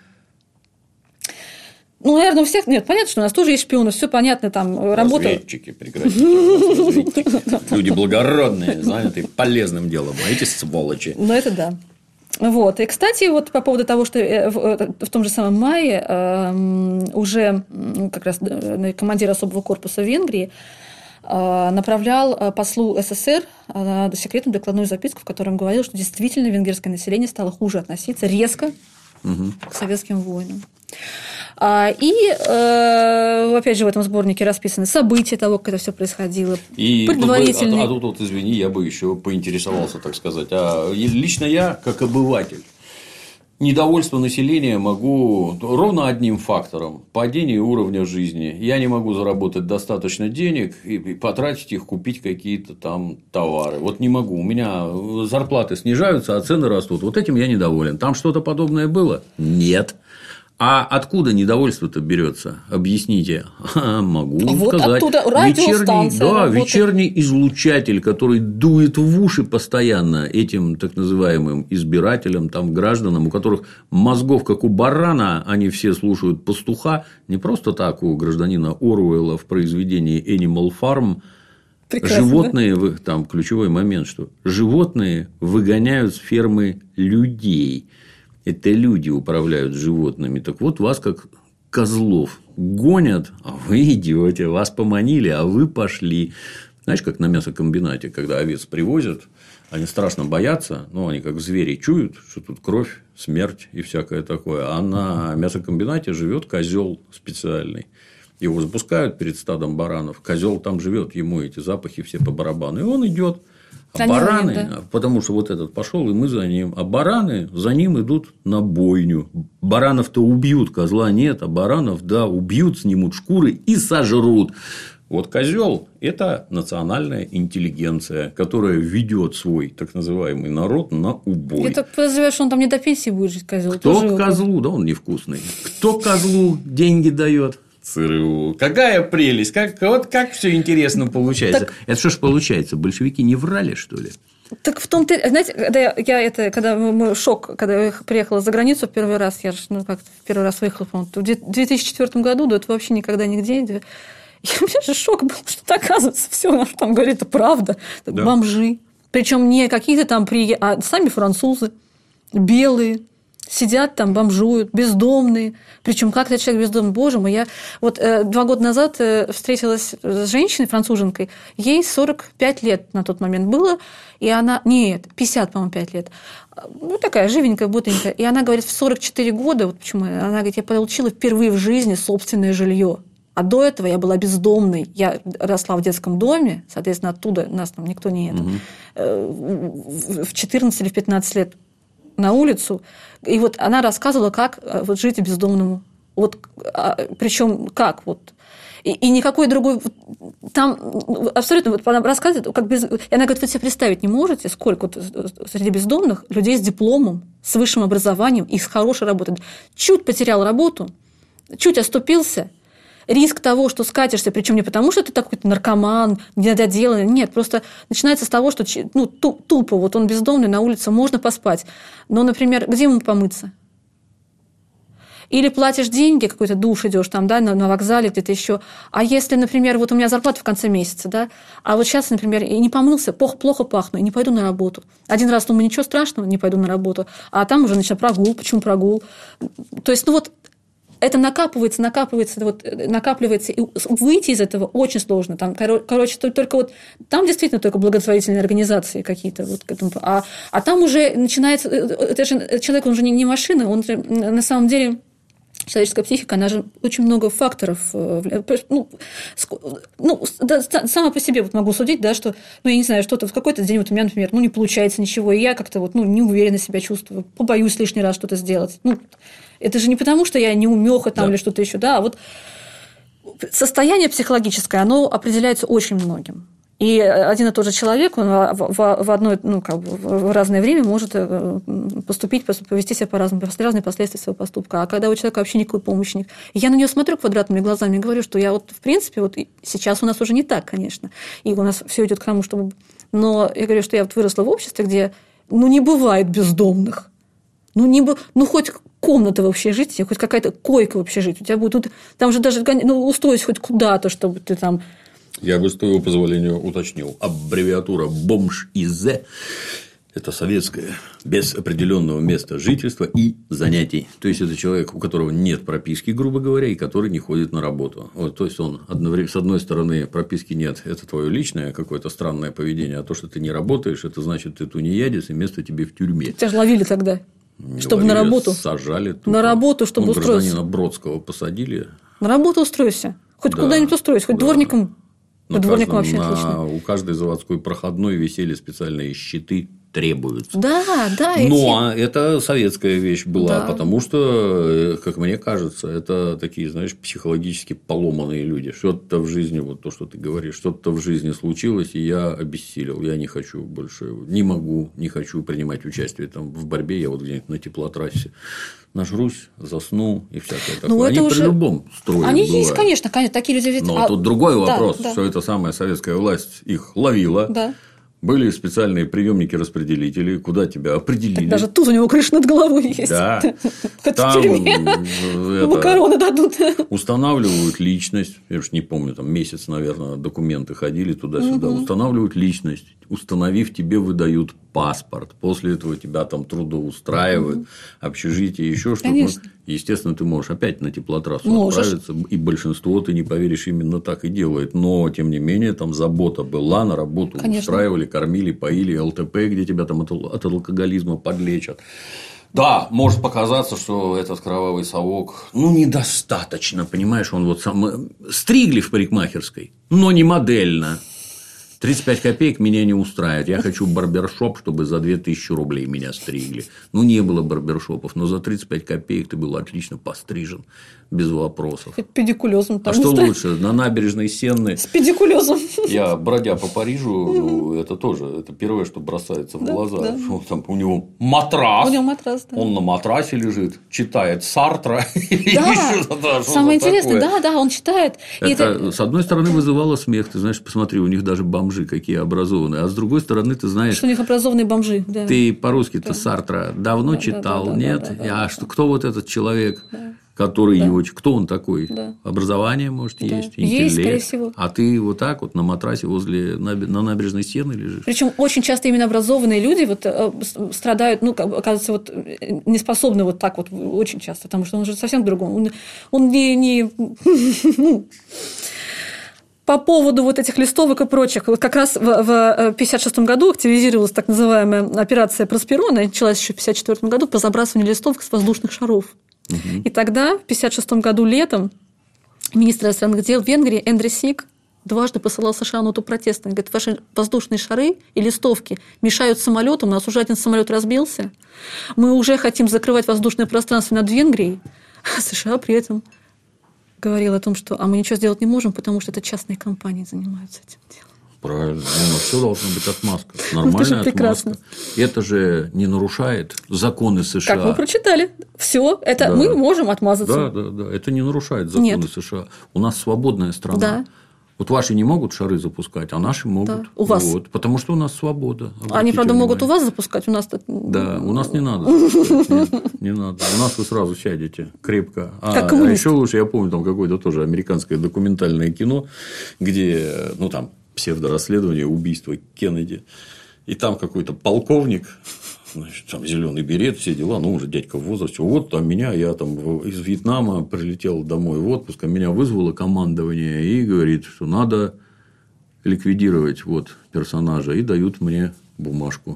Ну, наверное, у всех нет. Понятно, что у нас тоже есть шпионы, все понятно, там работа. Разведчики, прекратите. Люди благородные, занятые полезным делом, а эти сволочи. Ну, это да. Вот. И, кстати, вот по поводу того, что в том же самом мае уже как раз командир особого корпуса в Венгрии направлял послу СССР секретную докладную записку, в которой он говорил, что действительно венгерское население стало хуже относиться резко угу. к советским воинам. И, опять же, в этом сборнике расписаны события того, как это все происходило. И предварительные... А, а тут, вот, извини, я бы еще поинтересовался, так сказать. А лично я, как обыватель, недовольство населения могу ровно одним фактором – падение уровня жизни. Я не могу заработать достаточно денег и потратить их, купить какие-то там товары. Вот не могу. У меня зарплаты снижаются, а цены растут. Вот этим я недоволен. Там что-то подобное было? Нет. А откуда недовольство-то берется? Объясните. А, могу вот сказать. Оттуда вечерний, да, вечерний излучатель, который дует в уши постоянно этим так называемым избирателям, там, гражданам, у которых мозгов как у барана, они все слушают пастуха. Не просто так у гражданина Оруэлла в произведении Animal Farm. Прекрасно, животные, да? Там ключевой момент, что животные выгоняют с фермы людей. Это люди управляют животными. Так вот, вас как козлов гонят, а вы идете, вас поманили, а вы пошли. Знаешь, как на мясокомбинате, когда овец привозят, они страшно боятся, но они как звери чуют, что тут кровь, смерть и всякое такое. А на мясокомбинате живет козел специальный. Его запускают перед стадом баранов. Козел там живет, ему эти запахи все по барабану. И он идет. А бараны, ним, да? Потому что вот этот пошел, и мы за ним. А бараны за ним идут на бойню. Баранов-то убьют, козла нет, а баранов, да, убьют, снимут шкуры и сожрут. Вот козел – это национальная интеллигенция, которая ведет свой так называемый народ на убой. Я так подозреваю, что он там не до пенсии будет жить, козел. Кто козлу, да, он невкусный. Кто козлу деньги дает? ЦРУ. Какая прелесть! Как, вот как все интересно получается. Так... Это что ж получается? Большевики не врали, что ли? Так в том-то, знаете, когда я, я это, когда мы шок, когда я приехала за границу в первый раз, я же, ну, как в первый раз выехала, по-моему, в две тысячи четвёртом году, да, это вообще никогда нигде. И у меня же шок был, что оказывается, все, на что там говорит, это правда. Да. Бомжи. Причем не какие-то там приезжие, а сами французы, белые. Сидят там, бомжуют, бездомные. Причем как этот человек бездомный? Боже мой, я вот э, два года назад э, встретилась с женщиной, француженкой. Ей сорок пять лет на тот момент было. И она... Нет, пятьдесят, по-моему, пять лет. Ну, такая живенькая, бутенькая. И она говорит, в сорок четыре года, вот почему, она говорит, я получила впервые в жизни собственное жилье. А до этого я была бездомной. Я росла в детском доме, соответственно, оттуда нас там никто не... Угу. Это, в четырнадцать или в пятнадцать лет на улицу, и вот она рассказывала, как вот жить бездомному. Вот, причем как вот. И, и никакой другой... Там абсолютно... Вот она рассказывает, как без... И она говорит, вы себе представить не можете, сколько вот среди бездомных людей с дипломом, с высшим образованием и с хорошей работой. Чуть потерял работу, чуть оступился, риск того, что скатишься, причем не потому, что ты такой наркоман, недоделанный, нет, просто начинается с того, что ну, тупо, вот он бездомный, на улице можно поспать, но, например, где ему помыться? Или платишь деньги, какой-то душ идешь там, да, на, на вокзале где-то еще. А если, например, вот у меня зарплата в конце месяца, да, а вот сейчас, например, и не помылся, плохо, плохо пахну, и не пойду на работу. Один раз думаю, ничего страшного, не пойду на работу, а там уже начинаю прогул, почему прогул? То есть, ну вот, это накапливается, накапливается, вот, накапливается, и выйти из этого очень сложно. Там, короче, только вот там действительно только благотворительные организации какие-то. Вот к этому, а, а там уже начинается... Это же, человек, он же не, не машина, он же на самом деле... Человеческая психика, она же очень много факторов. Ну, ну да, сама по себе вот могу судить, да, что, ну, я не знаю, что-то в какой-то день вот у меня, например, ну, не получается ничего, и я как-то вот, ну, неуверенно себя чувствую, побоюсь лишний раз что-то сделать. Ну, это же не потому, что я неумеха там, да, или что-то еще, да, а вот состояние психологическое, оно определяется очень многим. И один и тот же человек, он в, в, одно, ну, как бы в разное время может поступить, повести себя по-разному, разные последствия своего поступка. А когда у человека вообще никакой помощи нет. Я на нее смотрю квадратными глазами и говорю, что я вот, в принципе, вот сейчас у нас уже не так, конечно. И у нас все идет к тому, чтобы... Но я говорю, что я вот выросла в обществе, где ну, не бывает бездомных. Ну, не, ну, хоть комната в общежитии, хоть какая-то койка в общежитии. У тебя будет... Там же даже ну, устроить хоть куда-то, чтобы ты там... Я бы, с твоего позволения, уточнил. Аббревиатура «бомж-из» – это советское, без определенного места жительства и занятий. То есть, это человек, у которого нет прописки, грубо говоря, и который не ходит на работу. Вот, то есть, он одновременно, с одной стороны, прописки нет – это твое личное какое-то странное поведение, а то, что ты не работаешь, это значит, ты тунеядец, и место тебе в тюрьме. Тебя же ловили тогда, не чтобы ловили, на работу. Сажали. Тупо. На работу, чтобы ну, устроиться. Гражданина Бродского посадили. На работу устройся. Хоть да, куда-нибудь устройся, хоть да. дворником. На дворником каждом, вообще на... отлично. У каждой заводской проходной висели специальные щиты, требуются. Да, да. Но эти... это советская вещь была, да. Потому что, как мне кажется, это такие, знаешь, психологически поломанные люди. Что-то в жизни, вот то, что ты говоришь, что-то в жизни случилось, и я обессилел. Я не хочу больше, не могу, не хочу принимать участие там, в борьбе. Я вот где-нибудь на теплотрассе нажрусь, засну и всякое такое. Ну, Они уже... при любом строе Они бывают. есть, конечно, конечно, такие люди. Ведь... Но а... тут другой вопрос, да, да. что это самая советская власть их ловила. Да. Были специальные приемники-распределители, куда тебя определили. Так даже тут у него крыша над головой есть. Да. Там в тюрьме макароны дадут. Устанавливают личность. Я уж не помню, там месяц, наверное, документы ходили туда-сюда. Угу. Устанавливают личность. Установив, тебе выдают паспорт. После этого тебя там трудоустраивают, угу. общежитие, еще что-то. Конечно. Естественно, ты можешь опять на теплотрассу Можешь. отправиться. И большинство, ты не поверишь, именно так и делает. Но, тем не менее, там забота была, на работу Конечно. устраивали, кормили, поили, ЛТП, где тебя там от алкоголизма подлечат. Да, может показаться, что этот кровавый совок, ну, недостаточно, понимаешь, он вот сам стригли в парикмахерской, но не модельно. тридцать пять копеек меня не устраивает. Я хочу барбершоп, чтобы за две тысячи рублей меня стригли. Ну, не было барбершопов, но за тридцать пять копеек ты был отлично пострижен, без вопросов. Хоть педикулезом там. А что лучше? На набережной Сенны. С педикулезом. Я, бродя по Парижу, ну, это тоже это первое, что бросается в да, глаза. Да. Там, у него матрас. У него матрас, да. Он на матрасе лежит, читает Сартра. Да, самое интересное, да, да, он читает. Это, с одной стороны, вызывало смех. Ты знаешь, посмотри, у них даже бомжи какие образованные. А с другой стороны, ты знаешь. Что у них образованные бомжи. Да. Ты по-русски-то Сартра давно читал, нет? А что кто вот этот человек? Который да. его... Кто он такой? Да. Образование, может, да. есть, интеллект. Есть, скорее всего. А ты вот так вот на матрасе возле на набережной Сены лежишь. Причем очень часто именно образованные люди вот страдают, ну, оказывается, вот не способны вот так вот очень часто, потому что он же совсем другом. Он, он не... не ну, по поводу вот этих листовок и прочих, вот как раз в тысяча девятьсот пятьдесят шестом году активизировалась так называемая операция Просперона, началась еще в тысяча девятьсот пятьдесят четвёртом году по забрасыванию листовок с воздушных шаров. Угу. И тогда, в тысяча девятьсот пятьдесят шестом году летом, министр иностранных дел Венгрии Эндрю Сик дважды посылал США ноту протеста. Он говорит, ваши воздушные шары и листовки мешают самолетам, у нас уже один самолет разбился, мы уже хотим закрывать воздушное пространство над Венгрией, а США при этом говорил о том, что а мы ничего сделать не можем, потому что это частные компании занимаются этим делом. Правильно. Ну, все должно быть отмазка. Нормальная отмазка. Это же не нарушает законы США. Как мы прочитали. Все, это да. мы можем отмазаться. Да, да, да. Это не нарушает законы Нет. США. У нас свободная страна. Да. Вот ваши не могут шары запускать, а наши могут. Да. У вас. Вот, потому что у нас свобода. Они, правда, внимание. могут у вас запускать, у нас -то... Да, у нас не надо запускать. Нет, не надо. У нас вы сразу сядете крепко. А, как а еще лучше, я помню, там какое-то тоже американское документальное кино, где, ну, там, псевдорасследование убийства Кеннеди. И там какой-то полковник, значит, там зеленый берет, все дела, ну, уже дядька в возрасте. Вот там меня, я там из Вьетнама прилетел домой в отпуск, а меня вызвало командование и говорит, что надо ликвидировать вот персонажа, и дают мне бумажку.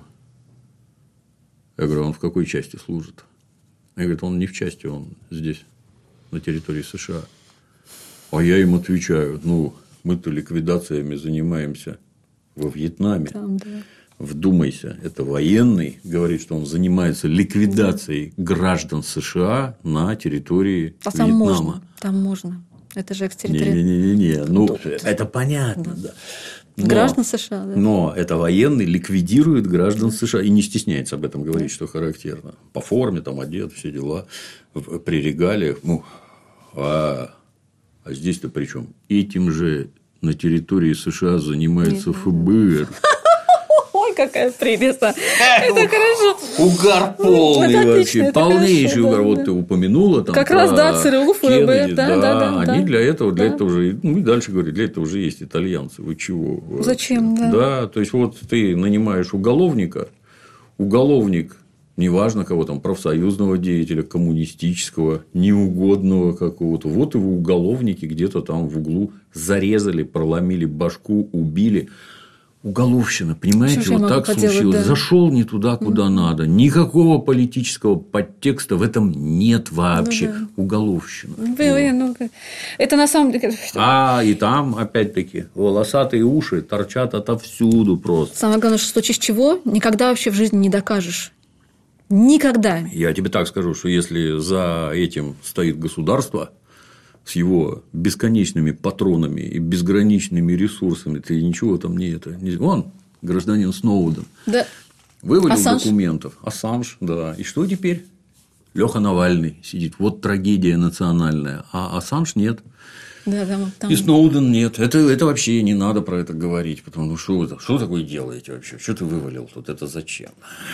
Я говорю, он в какой части служит? Я говорю, он не в части, он здесь, на территории США. А я им отвечаю, ну, мы-то ликвидациями занимаемся во Вьетнаме. Там, да. Вдумайся, это военный говорит, что он занимается ликвидацией да. граждан США на территории а там Вьетнама. Можно, там можно. Это же экстерриториальная. Не-не-не, ну, Тут. это понятно, да. Но, граждан США, да. Но это военный ликвидирует граждан США и не стесняется об этом говорить, да. Что характерно. По форме, там, одет, все дела, при регалиях. Ну, а, а здесь-то при чем? Этим же на территории США занимается Нет, ФБР. Ой, какая прелесть. Это хорошо. Угар полный вообще. Полнейший угар. Вот ты упомянула. Как раз, да, ЦРУ, ФБР. Да, они для этого, для этого уже, ну и дальше говорят, для этого уже есть итальянцы. Вы чего? Зачем, да? Да, то есть, вот ты нанимаешь уголовника, уголовник, неважно кого там, профсоюзного деятеля, коммунистического, неугодного какого-то. Вот его уголовники где-то там в углу зарезали, проломили башку, убили. Уголовщина, понимаете, Что вот так поделать, случилось. Да. Зашел не туда, куда mm-hmm. надо. Никакого политического подтекста в этом нет вообще. Mm-hmm. Уголовщина. Mm-hmm. Вот. Это на самом деле. А, и там, опять-таки, волосатые уши торчат отовсюду просто. Самое главное, что в случае чего никогда вообще в жизни не докажешь. Никогда. Я тебе так скажу, что если за этим стоит государство с его бесконечными патронами и безграничными ресурсами, ты ничего там не это. Не... Вон, гражданин Сноуден. Да. Вывалил Ассанж. документов. Ассанж, да. И что теперь? Леха Навальный сидит. Вот трагедия национальная. А Ассанж нет. Да, да, там... И Сноуден нет. Это, это вообще не надо про это говорить. Потому что что, что такое делаете вообще? Что ты вывалил тут? Это зачем?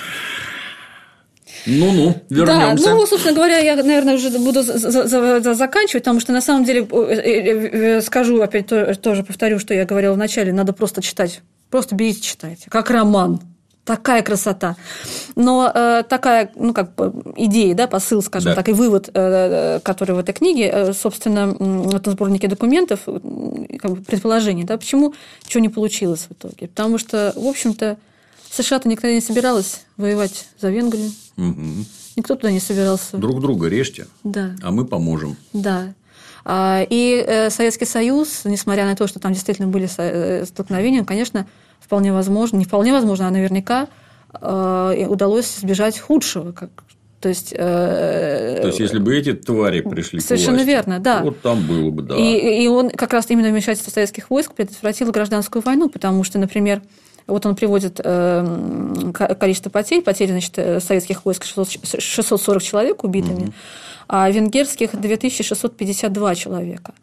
Ну-ну, вернемся. Да, ну, собственно говоря, я, наверное, уже буду за- за- за- заканчивать, потому что, на самом деле, скажу, опять тоже повторю, что я говорила в начале, надо просто читать. Просто берите, читайте. Как роман. Такая красота. Но э, такая, ну, как бы идея, да, посыл, скажем да. так, и вывод, э, который в этой книге, э, собственно, в этом сборнике документов, как бы предположение, да, почему ничего не получилось в итоге. Потому что, в общем-то, США-то никогда не собиралась воевать за Венгрию. Угу. Никто туда не собирался. Друг друга режьте, да. а мы поможем. Да. И Советский Союз, несмотря на то, что там действительно были столкновения, конечно, вполне возможно, не вполне возможно, а наверняка удалось избежать худшего. То есть, то есть, если бы эти твари пришли к власти, совершенно верно, да. Вот там было бы, да. И, и он как раз именно вмешательство советских войск предотвратило гражданскую войну, потому что, например, вот он приводит э, количество потерь. Потери, значит, советских войск шестьсот сорок человек убитыми, угу. а венгерских две тысячи шестьсот пятьдесят два человека.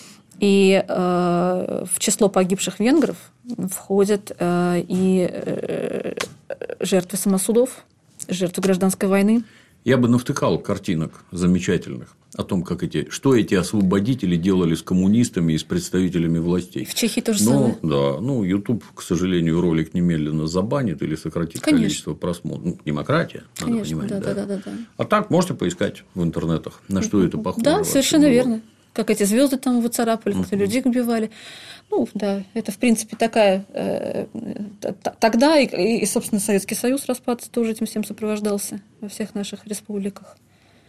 И э, в число погибших венгров входят э, и э, жертвы самосудов, жертвы гражданской войны. Я бы навтыкал картинок замечательных о том, как эти, что эти освободители делали с коммунистами и с представителями властей. В Чехии тоже Но, самое. Да, ну, YouTube, к сожалению, ролик немедленно забанит или сократит Конечно. количество просмотров. Ну, демократия, надо Конечно, понимать. Да, да. Да, да, да. А так можете поискать в интернетах, на что это похоже. Да, совершенно было. Верно. Как эти звезды там выцарапали, как uh-huh. людей убивали. Ну, да, это, в принципе, такая... Э, тогда и, и, собственно, Советский Союз распад тоже этим всем сопровождался во всех наших республиках.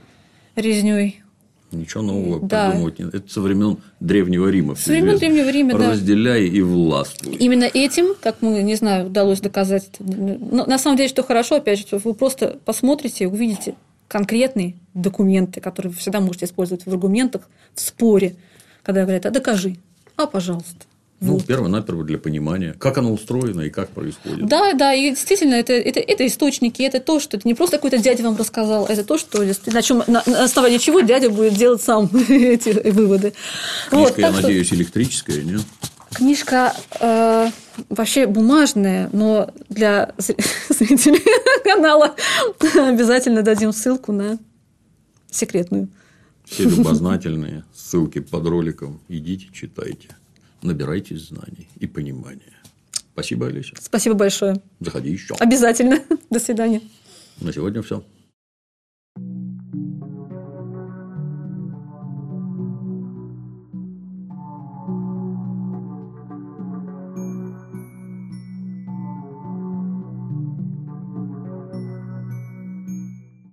Резнёй. Ничего нового да. придумывать нет. Это со времен Древнего Рима. Со времен Древнего Рима, да. Разделяй и властвуй. Именно этим, как мы, не знаю, удалось доказать. Но на самом деле, что хорошо, опять же, вы просто посмотрите и увидите конкретные документы, которые вы всегда можете использовать в аргументах, в споре, когда говорят, а докажи, а пожалуйста. Ну, вот. перво-наперво для понимания, как оно устроено и как происходит. Да, да, и действительно, это, это, это источники, это то, что это не просто какой-то дядя вам рассказал, это то, что на, чем, на, на основании чего дядя будет делать сам эти выводы. Книжка, вот, я надеюсь, что... электрическая, нет? Книжка э, вообще бумажная, но для зрителей канала обязательно дадим ссылку на секретную. Все любознательные, ссылки под роликом. Идите, читайте. Набирайтесь знаний и понимания. Спасибо, Олеся. Спасибо большое. Заходи еще. Обязательно. До свидания. На сегодня все.